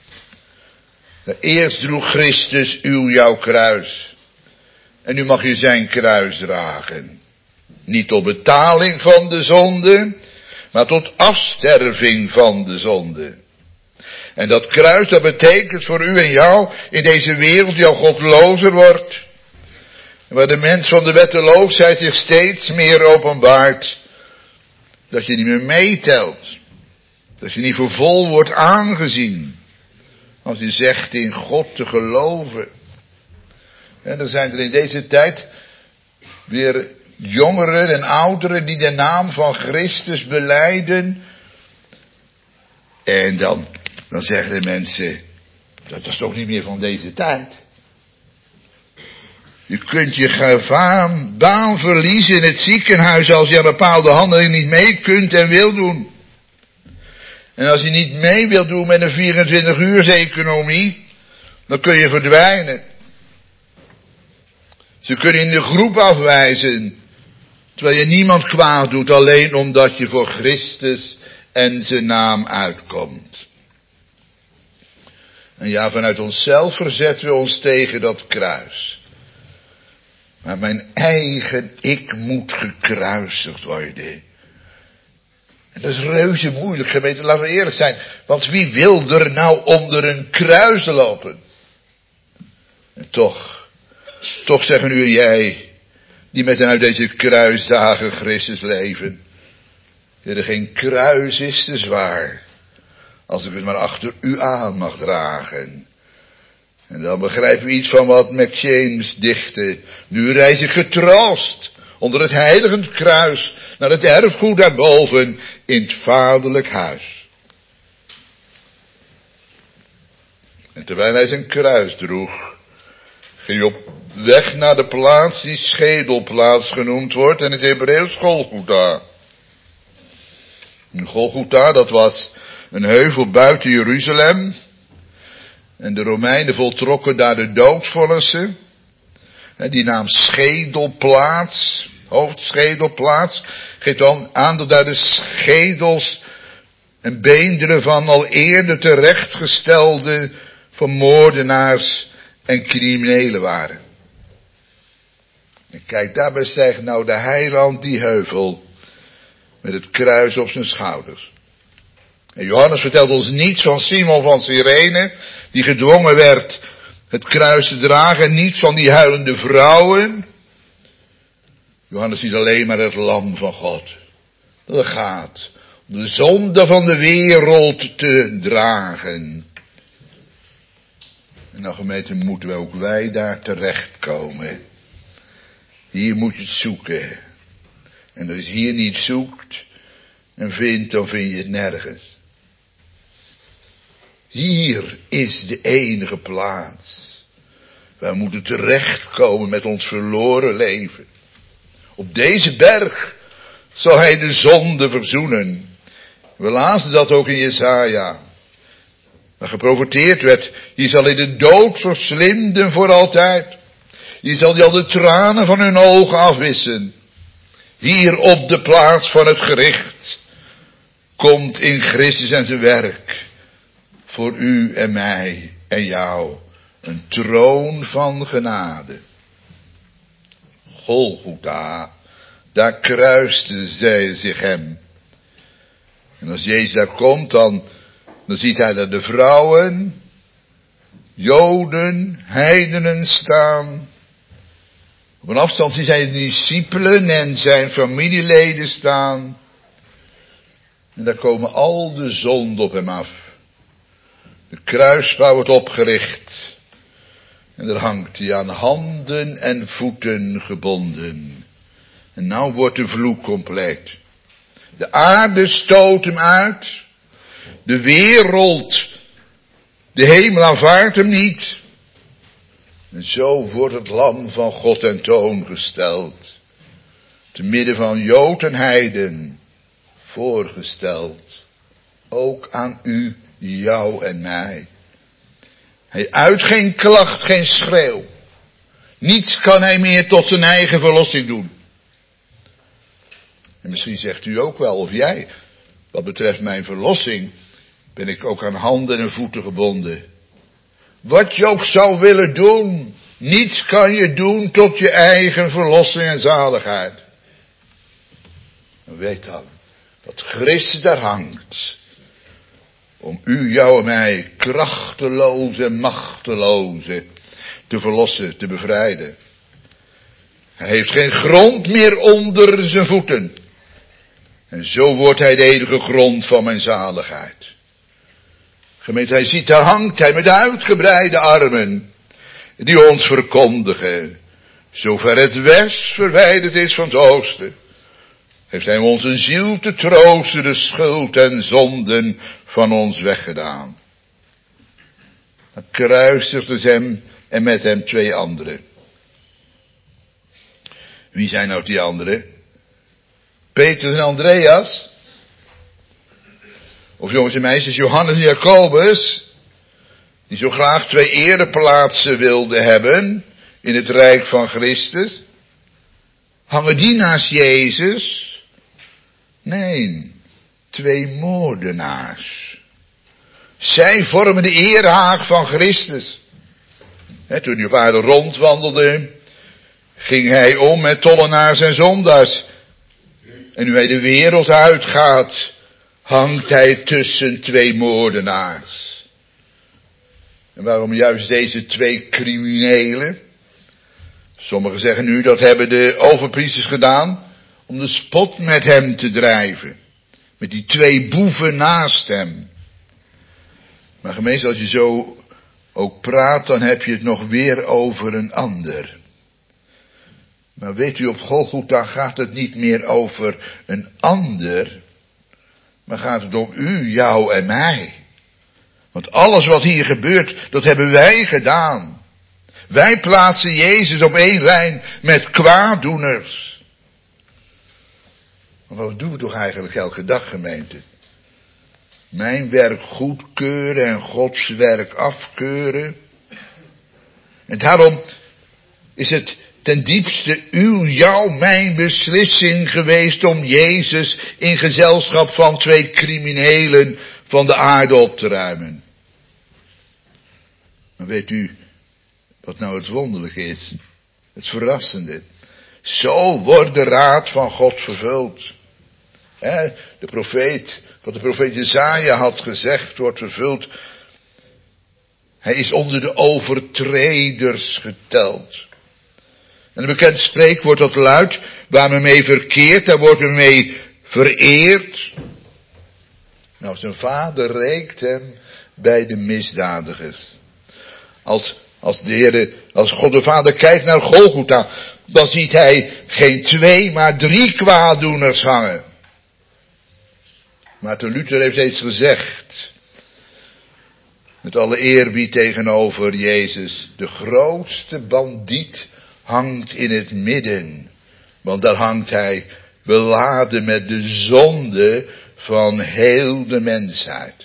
Eerst droeg Christus uw jouw kruis. En nu mag je zijn kruis dragen. Niet tot betaling van de zonde, maar tot afsterving van de zonde. En dat kruis, dat betekent voor u en jou in deze wereld die al godlozer wordt. Waar de mens van de wetteloosheid zich steeds meer openbaart. Dat je niet meer meetelt. Dat je niet voor vol wordt aangezien. Als je zegt in God te geloven. En dan zijn er in deze tijd weer jongeren en ouderen die de naam van Christus belijden. En dan, dan zeggen de mensen, dat is toch niet meer van deze tijd. Je kunt je gevaar, baan verliezen in het ziekenhuis als je aan bepaalde handelingen niet mee kunt en wil doen. En als je niet mee wilt doen met een vierentwintig uurs economie, dan kun je verdwijnen. Ze kunnen in de groep afwijzen, terwijl je niemand kwaad doet, alleen omdat je voor Christus en zijn naam uitkomt. En ja, vanuit onszelf verzetten we ons tegen dat kruis. Maar mijn eigen ik moet gekruisigd worden. En dat is reuze moeilijk, gemeente, laten we eerlijk zijn. Want wie wil er nou onder een kruis lopen? En toch, toch zeggen u en jij, die met en uit deze kruisdagen Christus leven. Dat er geen kruis is te zwaar, als ik het maar achter u aan mag dragen. En dan begrijpen we iets van wat Mac James dichtte. Nu reis ik getroost onder het heiligend kruis naar het erfgoed daarboven in het vaderlijk huis. En terwijl hij zijn kruis droeg, ging hij op weg naar de plaats die schedelplaats genoemd wordt en het Hebreeuws Golgotha. En Golgotha, dat was een heuvel buiten Jeruzalem. En de Romeinen voltrokken daar de doodsvonnissen. Die naam schedelplaats, hoofdschedelplaats, geeft dan aan dat daar de schedels en beenderen van al eerder terechtgestelde vermoordenaars en criminelen waren. En kijk, daar bestijgt nou de heiland die heuvel met het kruis op zijn schouders. En Johannes vertelt ons niets van Simon van Cyrene, die gedwongen werd het kruis te dragen, niets van die huilende vrouwen. Johannes ziet alleen maar het lam van God. Dat gaat om de zonde van de wereld te dragen. En nou gemeente, moeten we ook wij daar terechtkomen. Hier moet je het zoeken. En als je hier niet zoekt en vindt, dan vind je het nergens. Hier is de enige plaats. Wij moeten terechtkomen met ons verloren leven. Op deze berg zal hij de zonde verzoenen. We lazen dat ook in Jesaja. Waar geprofeteerd werd, hier zal hij de dood verslinden voor altijd. Hier zal hij al de tranen van hun ogen afwissen. Hier op de plaats van het gericht komt in Christus en zijn werk voor u en mij en jou een troon van genade. Golgotha, daar kruiste zij zich hem. En als Jezus daar komt, dan, dan ziet hij dat de vrouwen, Joden, heidenen staan. Op een afstand ziet hij de discipelen en zijn familieleden staan. En daar komen al de zonden op hem af. De kruispaal wordt opgericht. En daar hangt hij aan handen en voeten gebonden. En nou wordt de vloek compleet. De aarde stoot hem uit. De wereld, de hemel aanvaardt hem niet. En zo wordt het lam van God ten toon gesteld. Te midden van Jood en heiden voorgesteld. Ook aan u, jou en mij. Hij uit geen klacht, geen schreeuw. Niets kan hij meer tot zijn eigen verlossing doen. En misschien zegt u ook wel, of jij, wat betreft mijn verlossing, ben ik ook aan handen en voeten gebonden. Wat je ook zou willen doen, niets kan je doen tot je eigen verlossing en zaligheid. En weet dan, dat Christus daar hangt, om u, jou en mij, krachteloze en machteloze, te verlossen, te bevrijden. Hij heeft geen grond meer onder zijn voeten. En zo wordt hij de enige grond van mijn zaligheid. Gemeente, hij ziet, daar hangt hij met uitgebreide armen, die ons verkondigen. Zover het west verwijderd is van het oosten, heeft hij onze ziel te troosten, de schuld en zonden van ons weggedaan. Dan kruisigde ze hem en met hem twee anderen. Wie zijn nou die anderen? Petrus en Andreas? Of jongens en meisjes, Johannes en Jacobus, die zo graag twee ereplaatsen wilden hebben in het rijk van Christus? Hangen die naast Jezus? Nee, twee moordenaars. Zij vormen de erehaag van Christus. He, toen hij op aarde rondwandelde, ging hij om met tollenaars en zondaars. En nu hij de wereld uitgaat, hangt hij tussen twee moordenaars. En waarom juist deze twee criminelen? Sommigen zeggen nu dat hebben de overpriesters gedaan om de spot met hem te drijven. Met die twee boeven naast hem. Maar gemeente, als je zo ook praat, dan heb je het nog weer over een ander. Maar weet u, op Golgotha gaat het niet meer over een ander, maar gaat het om u, jou en mij. Want alles wat hier gebeurt, dat hebben wij gedaan. Wij plaatsen Jezus op één lijn met kwaaddoeners. Maar wat doen we toch eigenlijk elke dag, gemeente? Mijn werk goedkeuren en Gods werk afkeuren. En daarom is het ten diepste uw, jouw, mijn beslissing geweest om Jezus in gezelschap van twee criminelen van de aarde op te ruimen. Maar weet u wat nou het wonderlijke is? Het verrassende. Zo wordt de raad van God vervuld. He, de profeet, wat de profeet Jesaja had gezegd, wordt vervuld. Hij is onder de overtreders geteld. En een bekend spreekwoord dat luidt, waar men mee verkeert, daar wordt men mee vereerd. Nou, zijn vader reikt hem bij de misdadigers. Als, als de Heere, als God de Vader kijkt naar Golgotha, dan ziet hij geen twee, maar drie kwaaddoeners hangen. Maarten Luther heeft eens gezegd, met alle eerbied tegenover Jezus, de grootste bandiet hangt in het midden, want daar hangt hij beladen met de zonde van heel de mensheid.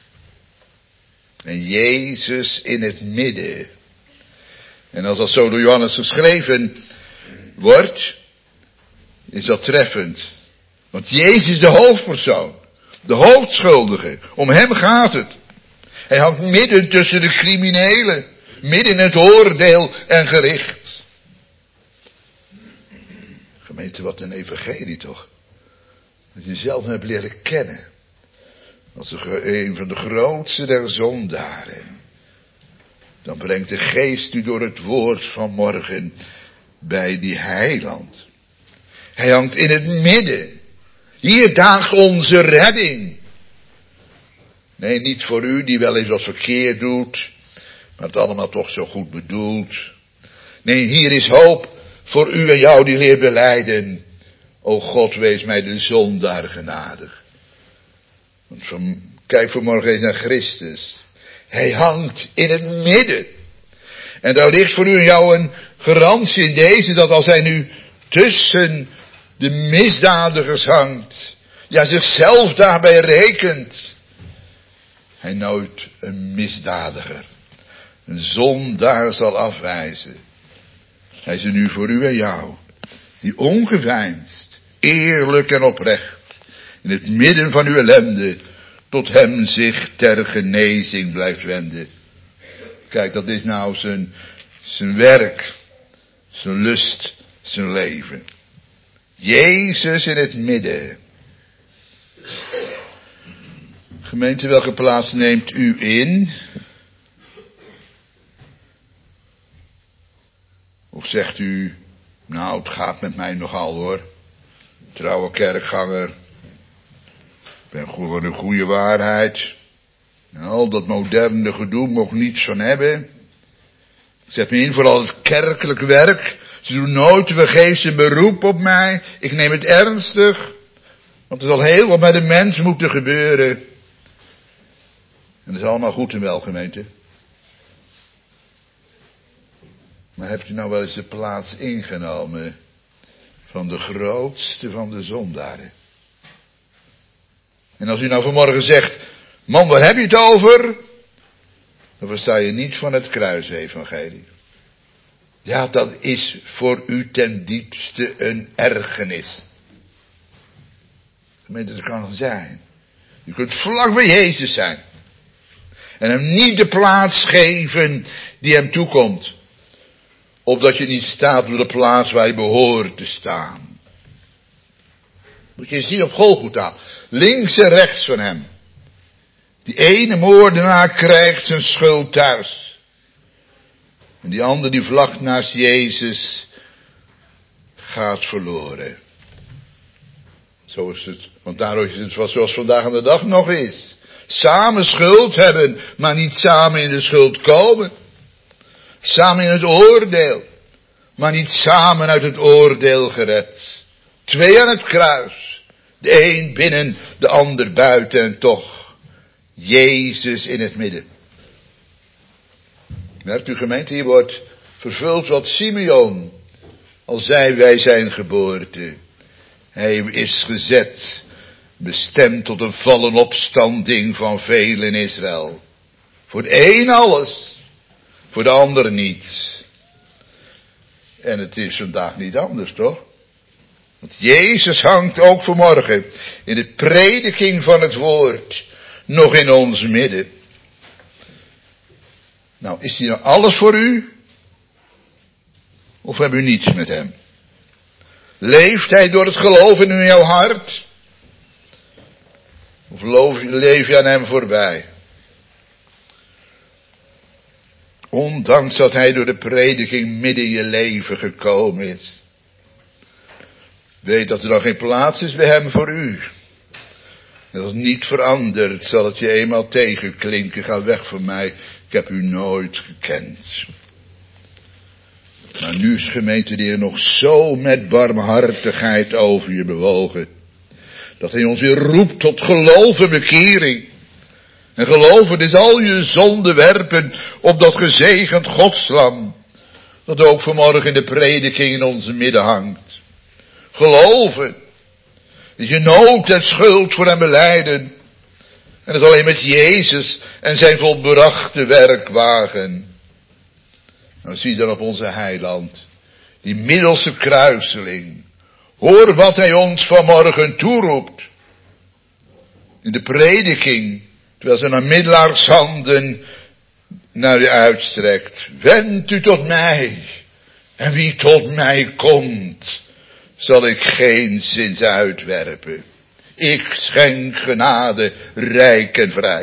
En Jezus in het midden. En als dat zo door Johannes geschreven wordt, is dat treffend. Want Jezus is de hoofdpersoon, de hoofdschuldige. Om hem gaat het. Hij hangt midden tussen de criminelen, midden in het oordeel en gericht. Gemeente, wat een evangelie toch. Dat je zelf hebt leren kennen. als de, een van de grootste der zondaren. Dan brengt de geest u door het woord van morgen bij die heiland. Hij hangt in het midden. Hier daagt onze redding. Nee, niet voor u die wel eens wat verkeerd doet, maar het allemaal toch zo goed bedoelt. Nee, hier is hoop voor u en jou die leert belijden. O God, wees mij de zondaar genadig. Want van, kijk vanmorgen eens naar Christus. Hij hangt in het midden. En daar ligt voor u en jou een garantie in deze, dat als hij nu tussen de misdadigers hangt, ja zichzelf daarbij rekent, hij nooit een misdadiger, een zondaar zal afwijzen. Hij is er nu voor u en jou, die ongeveinsd, eerlijk en oprecht, in het midden van uw ellende, tot hem zich ter genezing blijft wenden. Kijk, dat is nou zijn, zijn werk, zijn lust, zijn leven. Jezus in het midden. Gemeente, welke plaats neemt u in? Of zegt u, nou het gaat met mij nogal hoor, trouwe kerkganger, ik ben gewoon een goede waarheid. Nou, dat moderne gedoe mocht niets van hebben. Ik zet me in voor al het kerkelijk werk. Ze doen nooit te vergeefs een beroep op mij. Ik neem het ernstig. Want er zal heel wat bij de mens moeten gebeuren. En dat is allemaal goed en wel, gemeente. Maar hebt u nou wel eens de plaats ingenomen van de grootste van de zondaren? En als u nou vanmorgen zegt, man, waar heb je het over? Dan versta je niets van het kruisevangelie. Ja, dat is voor u ten diepste een ergernis. Gemeente, dat kan zijn. U kunt vlak bij Jezus zijn. En hem niet de plaats geven die hem toekomt. Opdat je niet staat op de plaats waar je behoort te staan. Moet je zien op Golgotha. Links en rechts van hem. Die ene moordenaar krijgt zijn schuld thuis. En die andere die vlak naast Jezus gaat verloren. Zo is het. Want daarom is het zoals vandaag aan de dag nog is. Samen schuld hebben, maar niet samen in de schuld komen. Samen in het oordeel, maar niet samen uit het oordeel gered. Twee aan het kruis. De een binnen, de ander buiten en toch Jezus in het midden. Merkt u gemeente, hier wordt vervuld wat Simeon al zei bij zijn geboorte. Hij is gezet, bestemd tot een vallen opstanding van velen in Israël. Voor de een alles, voor de ander niets. En het is vandaag niet anders, toch? Want Jezus hangt ook vanmorgen in de prediking van het woord nog in ons midden. Nou, is hij nou alles voor u? Of hebben u niets met hem? Leeft hij door het geloof in jouw hart? Of leef je aan hem voorbij? Ondanks dat hij door de prediking midden in je leven gekomen is. Weet dat er dan geen plaats is bij hem voor u. En als het niet verandert, zal het je eenmaal tegenklinken. Ga weg van mij, ik heb u nooit gekend. Maar nu is gemeente de Heer nog zo met barmhartigheid over je bewogen. Dat hij ons weer roept tot geloof en bekering. En geloven is al je zonden werpen op dat gezegend Godslam. Dat ook vanmorgen in de prediking in onze midden hangt. Geloven is je nood en schuld voor hem belijden. En het alleen met Jezus en zijn volbrachte werk wagen. Nou zie dan op onze heiland, die middelse kruiseling. Hoor wat hij ons vanmorgen toeroept. In de prediking, terwijl zijn middelaaarshanden naar u uitstrekt. Wend u tot mij. En wie tot mij komt, zal ik geen zins uitwerpen. Ik schenk genade, rijk en vrij.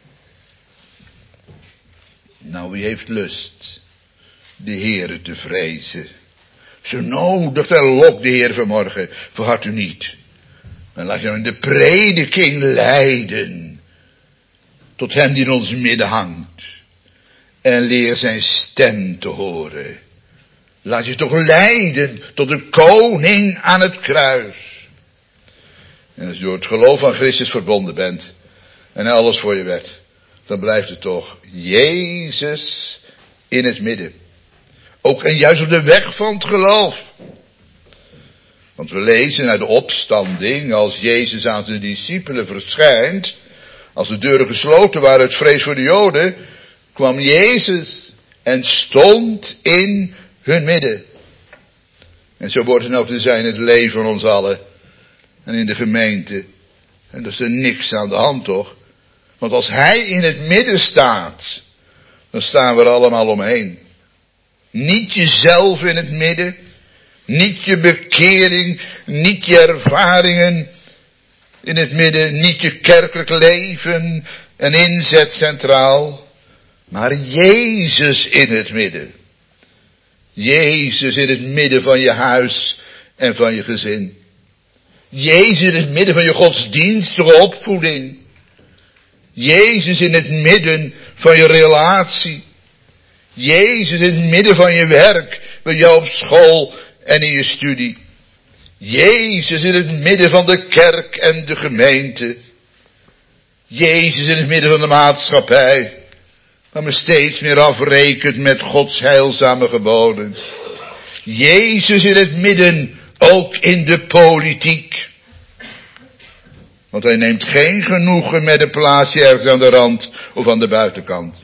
Nou, wie heeft lust de Heere te vrezen? Zo nodig, dan lokt de Heer vanmorgen, verhard u niet. En laat je nou in de prediking leiden tot hem die in ons midden hangt. En leer zijn stem te horen. Laat je toch leiden tot de koning aan het kruis. En als je door het geloof van Christus verbonden bent en alles voor je werd, dan blijft het toch Jezus in het midden. Ook en juist op de weg van het geloof. Want we lezen naar de opstanding, als Jezus aan zijn discipelen verschijnt, als de deuren gesloten waren uit vrees voor de Joden, kwam Jezus en stond in hun midden. En zo wordt het nou te zijn in het leven van ons allen en in de gemeente. En er is er niks aan de hand, toch? Want als hij in het midden staat, dan staan we er allemaal omheen. Niet jezelf in het midden, niet je bekering, niet je ervaringen in het midden, niet je kerkelijk leven en inzet centraal, maar Jezus in het midden. Jezus in het midden van je huis en van je gezin. Jezus in het midden van je godsdienstige opvoeding. Jezus in het midden van je relatie. Jezus in het midden van je werk, bij jou op school en in je studie. Jezus in het midden van de kerk en de gemeente. Jezus in het midden van de maatschappij, waar men steeds meer afrekent met Gods heilzame geboden. Jezus in het midden, ook in de politiek. Want hij neemt geen genoegen met een plaatsje ergens aan de rand of aan de buitenkant.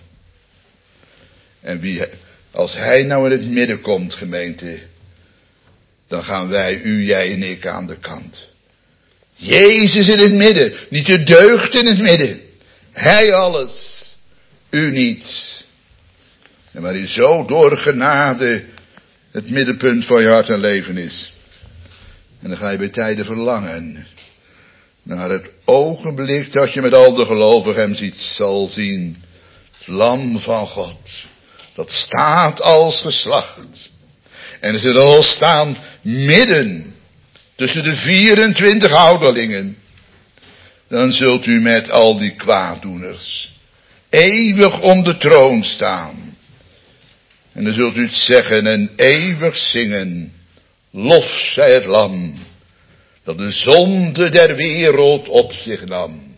En wie, als hij nou in het midden komt, gemeente, dan gaan wij, u, jij en ik aan de kant. Jezus in het midden, niet de deugd in het midden. Hij alles, u niets. En maar die zo door genade het middenpunt van je hart en leven is. En dan ga je bij tijden verlangen naar het ogenblik dat je met al de gelovigen hem ziet, zal zien. Het lam van God, dat staat als geslacht. En er zal staan midden tussen de vierentwintig ouderlingen. Dan zult u met al die kwaaddoeners eeuwig om de troon staan. En dan zult u het zeggen en eeuwig zingen. Lof zij het lam, dat de zonde der wereld op zich nam.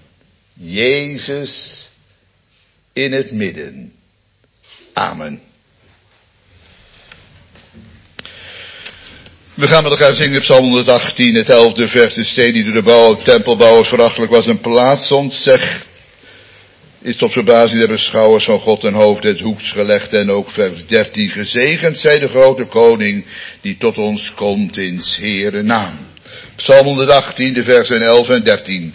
Jezus in het midden. Amen. We gaan met elkaar zingen op Psalm honderdachttien, het elfde vers. De steen die door de bouw, tempelbouwers verachtelijk was een plaats ontzegd, is tot verbazing der beschouwers van God ten hoofde het hoeks gelegd. En ook vers dertien. Gezegend zij de grote koning die tot ons komt in 's Heere naam. Psalm honderdachttien, de versen elf en dertien.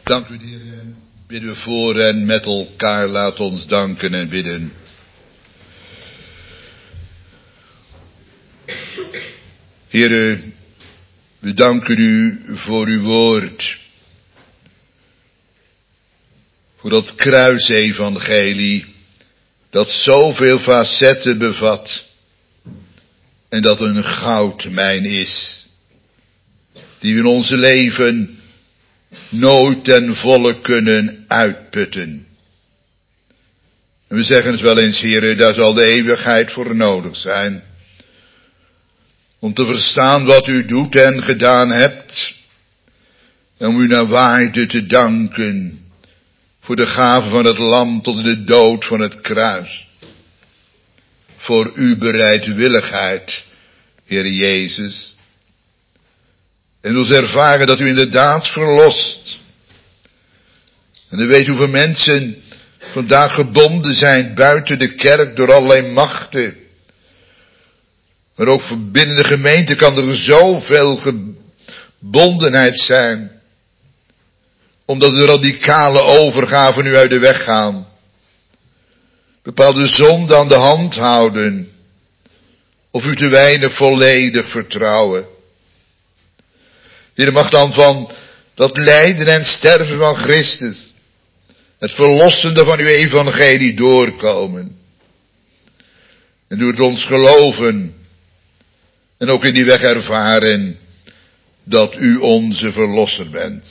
Dank u, Heer. Bidden we voor en met elkaar. Laat ons danken en bidden. Heer, we danken u voor uw woord. Voor dat kruisevangelie dat zoveel facetten bevat. En dat een goudmijn is. Die we in ons leven nooit ten volle kunnen uitputten. En we zeggen het wel eens, Heer, daar zal de eeuwigheid voor nodig zijn. Om te verstaan wat u doet en gedaan hebt. En om u naar waarde te danken. Voor de gave van het lam tot de dood van het kruis. Voor uw bereidwilligheid, Heer Jezus. En ons ervaren dat u inderdaad verlost. En u weet hoeveel mensen vandaag gebonden zijn buiten de kerk door allerlei machten. Maar ook binnen de gemeente kan er zoveel gebondenheid zijn. Omdat de radicale overgave nu uit de weg gaan. Bepaalde zonden aan de hand houden. Of u te weinig volledig vertrouwen. Heer, mag dan van dat lijden en sterven van Christus, het verlossende van uw evangelie doorkomen. En doe het ons geloven en ook in die weg ervaren dat u onze verlosser bent.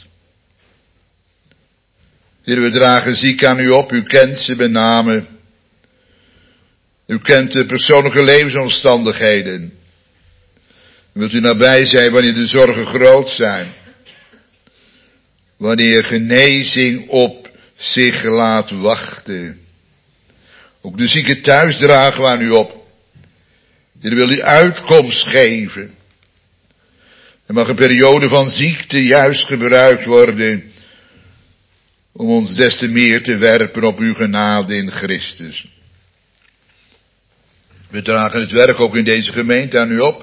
Heer, we dragen ziek aan u op, u kent ze bij name. U kent de persoonlijke levensomstandigheden. Wilt u nabij zijn wanneer de zorgen groot zijn. Wanneer genezing op zich laat wachten. Ook de zieke thuis dragen we aan u op. Heer, wil u uitkomst geven. Er mag een periode van ziekte juist gebruikt worden. Om ons des te meer te werpen op uw genade in Christus. We dragen het werk ook in deze gemeente aan u op.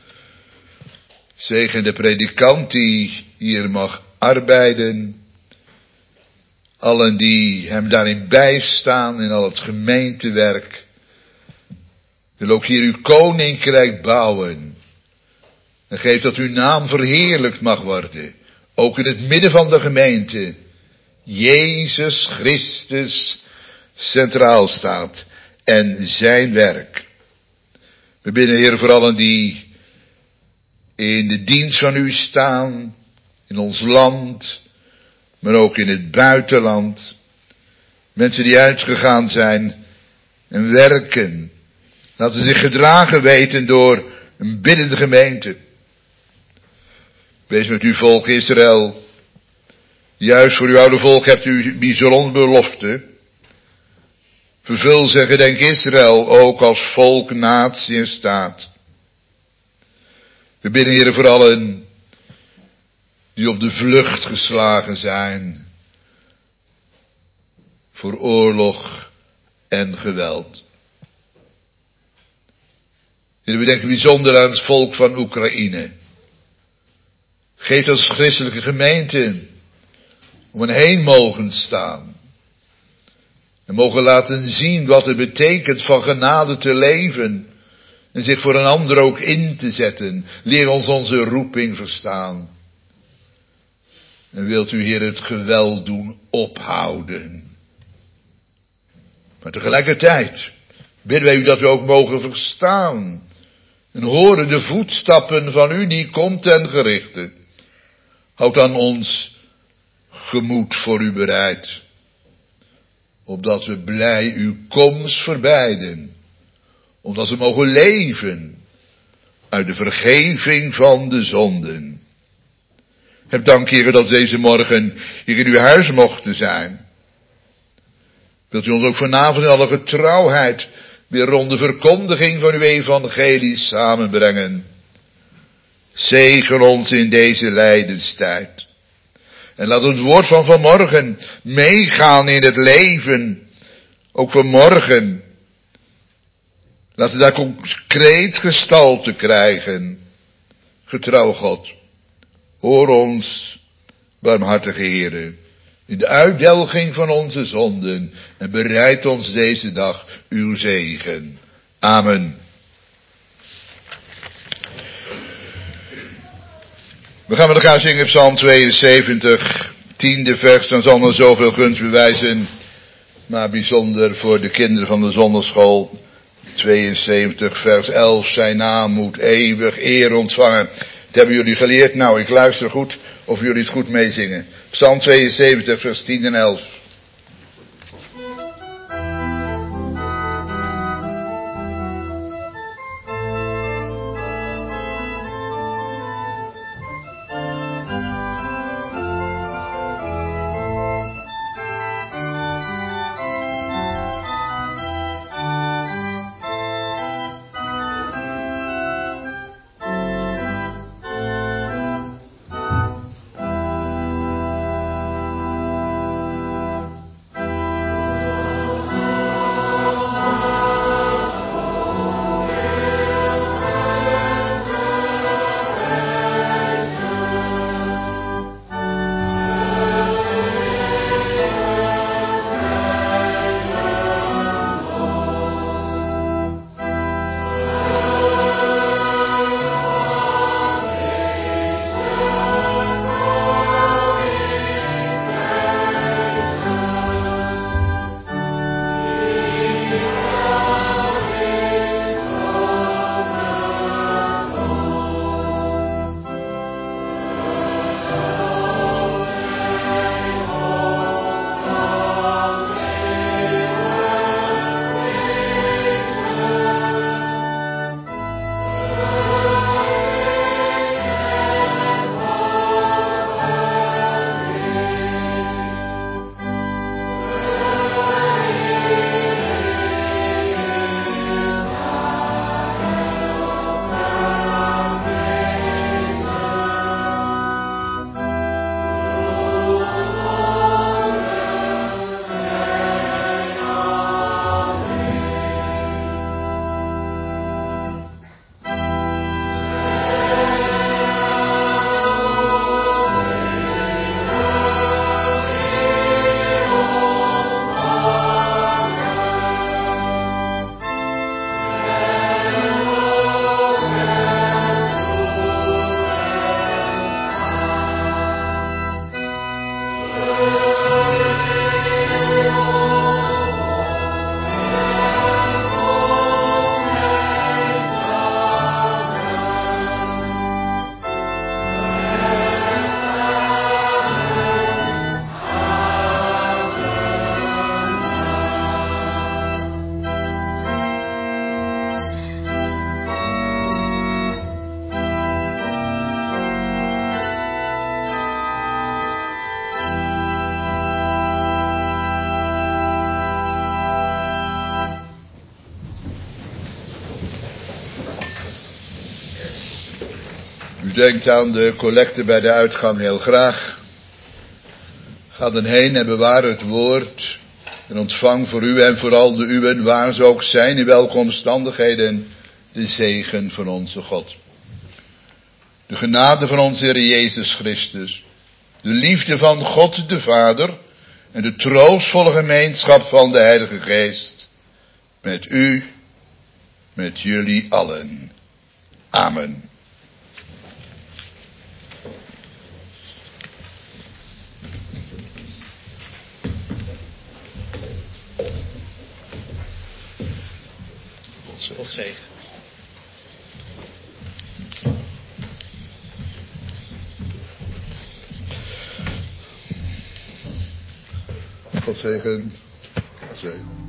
Zegen de predikant die hier mag arbeiden. Allen die hem daarin bijstaan in al het gemeentewerk. Wil ook hier uw koninkrijk bouwen. En geef dat uw naam verheerlijkt mag worden. Ook in het midden van de gemeente. Jezus Christus centraal staat. En zijn werk. We bidden, Heer, voor allen die in de dienst van u staan, in ons land, maar ook in het buitenland. Mensen die uitgegaan zijn en werken. Laten zich gedragen weten door een biddende gemeente. Wees met uw volk Israël. Juist voor uw oude volk hebt u bijzonder belofte. Vervul, zeggen, denk Israël, ook als volk, natie en staat. We bidden, Heer, voor allen die op de vlucht geslagen zijn. Voor oorlog en geweld. Heer, we denken bijzonder aan het volk van Oekraïne. Geef als christelijke gemeente om hen heen mogen staan. En mogen laten zien wat het betekent van genade te leven. En zich voor een ander ook in te zetten. Leer ons onze roeping verstaan. En wilt u, Heer, het geweld doen ophouden. Maar tegelijkertijd bidden wij u dat we ook mogen verstaan. En horen de voetstappen van u die komt ten gerichte. Houd dan ons gemoed voor u bereid. Opdat we blij uw komst verbeiden. Omdat we mogen leven uit de vergeving van de zonden. Heb dank, Heer, dat deze morgen hier in uw huis mochten zijn. Wilt u ons ook vanavond in alle getrouwheid weer rond de verkondiging van uw evangelie samenbrengen. Zegen ons in deze lijdenstijd. En laat het woord van vanmorgen meegaan in het leven. Ook vanmorgen. Laat het daar concreet gestalte krijgen. Getrouw God. Hoor ons, barmhartige Heere. in de uitdelging van onze zonden en bereid ons deze dag uw zegen. Amen. We gaan met elkaar zingen Psalm tweeënzeventig, tiende vers. Dan zal er zoveel gunst bewijzen, maar bijzonder voor de kinderen van de zonderschool. tweeënzeventig vers elf, zijn naam moet eeuwig eer ontvangen. Dat hebben jullie geleerd. Nou, ik luister goed of jullie het goed meezingen. Psalm tweeënzeventig vers tien en elf. U denkt aan de collecte bij de uitgang heel graag. Ga dan heen en bewaar het woord en ontvang voor u en vooral de uwen, waar ze ook zijn, in welke omstandigheden, de zegen van onze God. De genade van onze Heer Jezus Christus, de liefde van God de Vader en de troostvolle gemeenschap van de Heilige Geest, met u, met jullie allen. Amen. God zegen. God zegen. God zegen.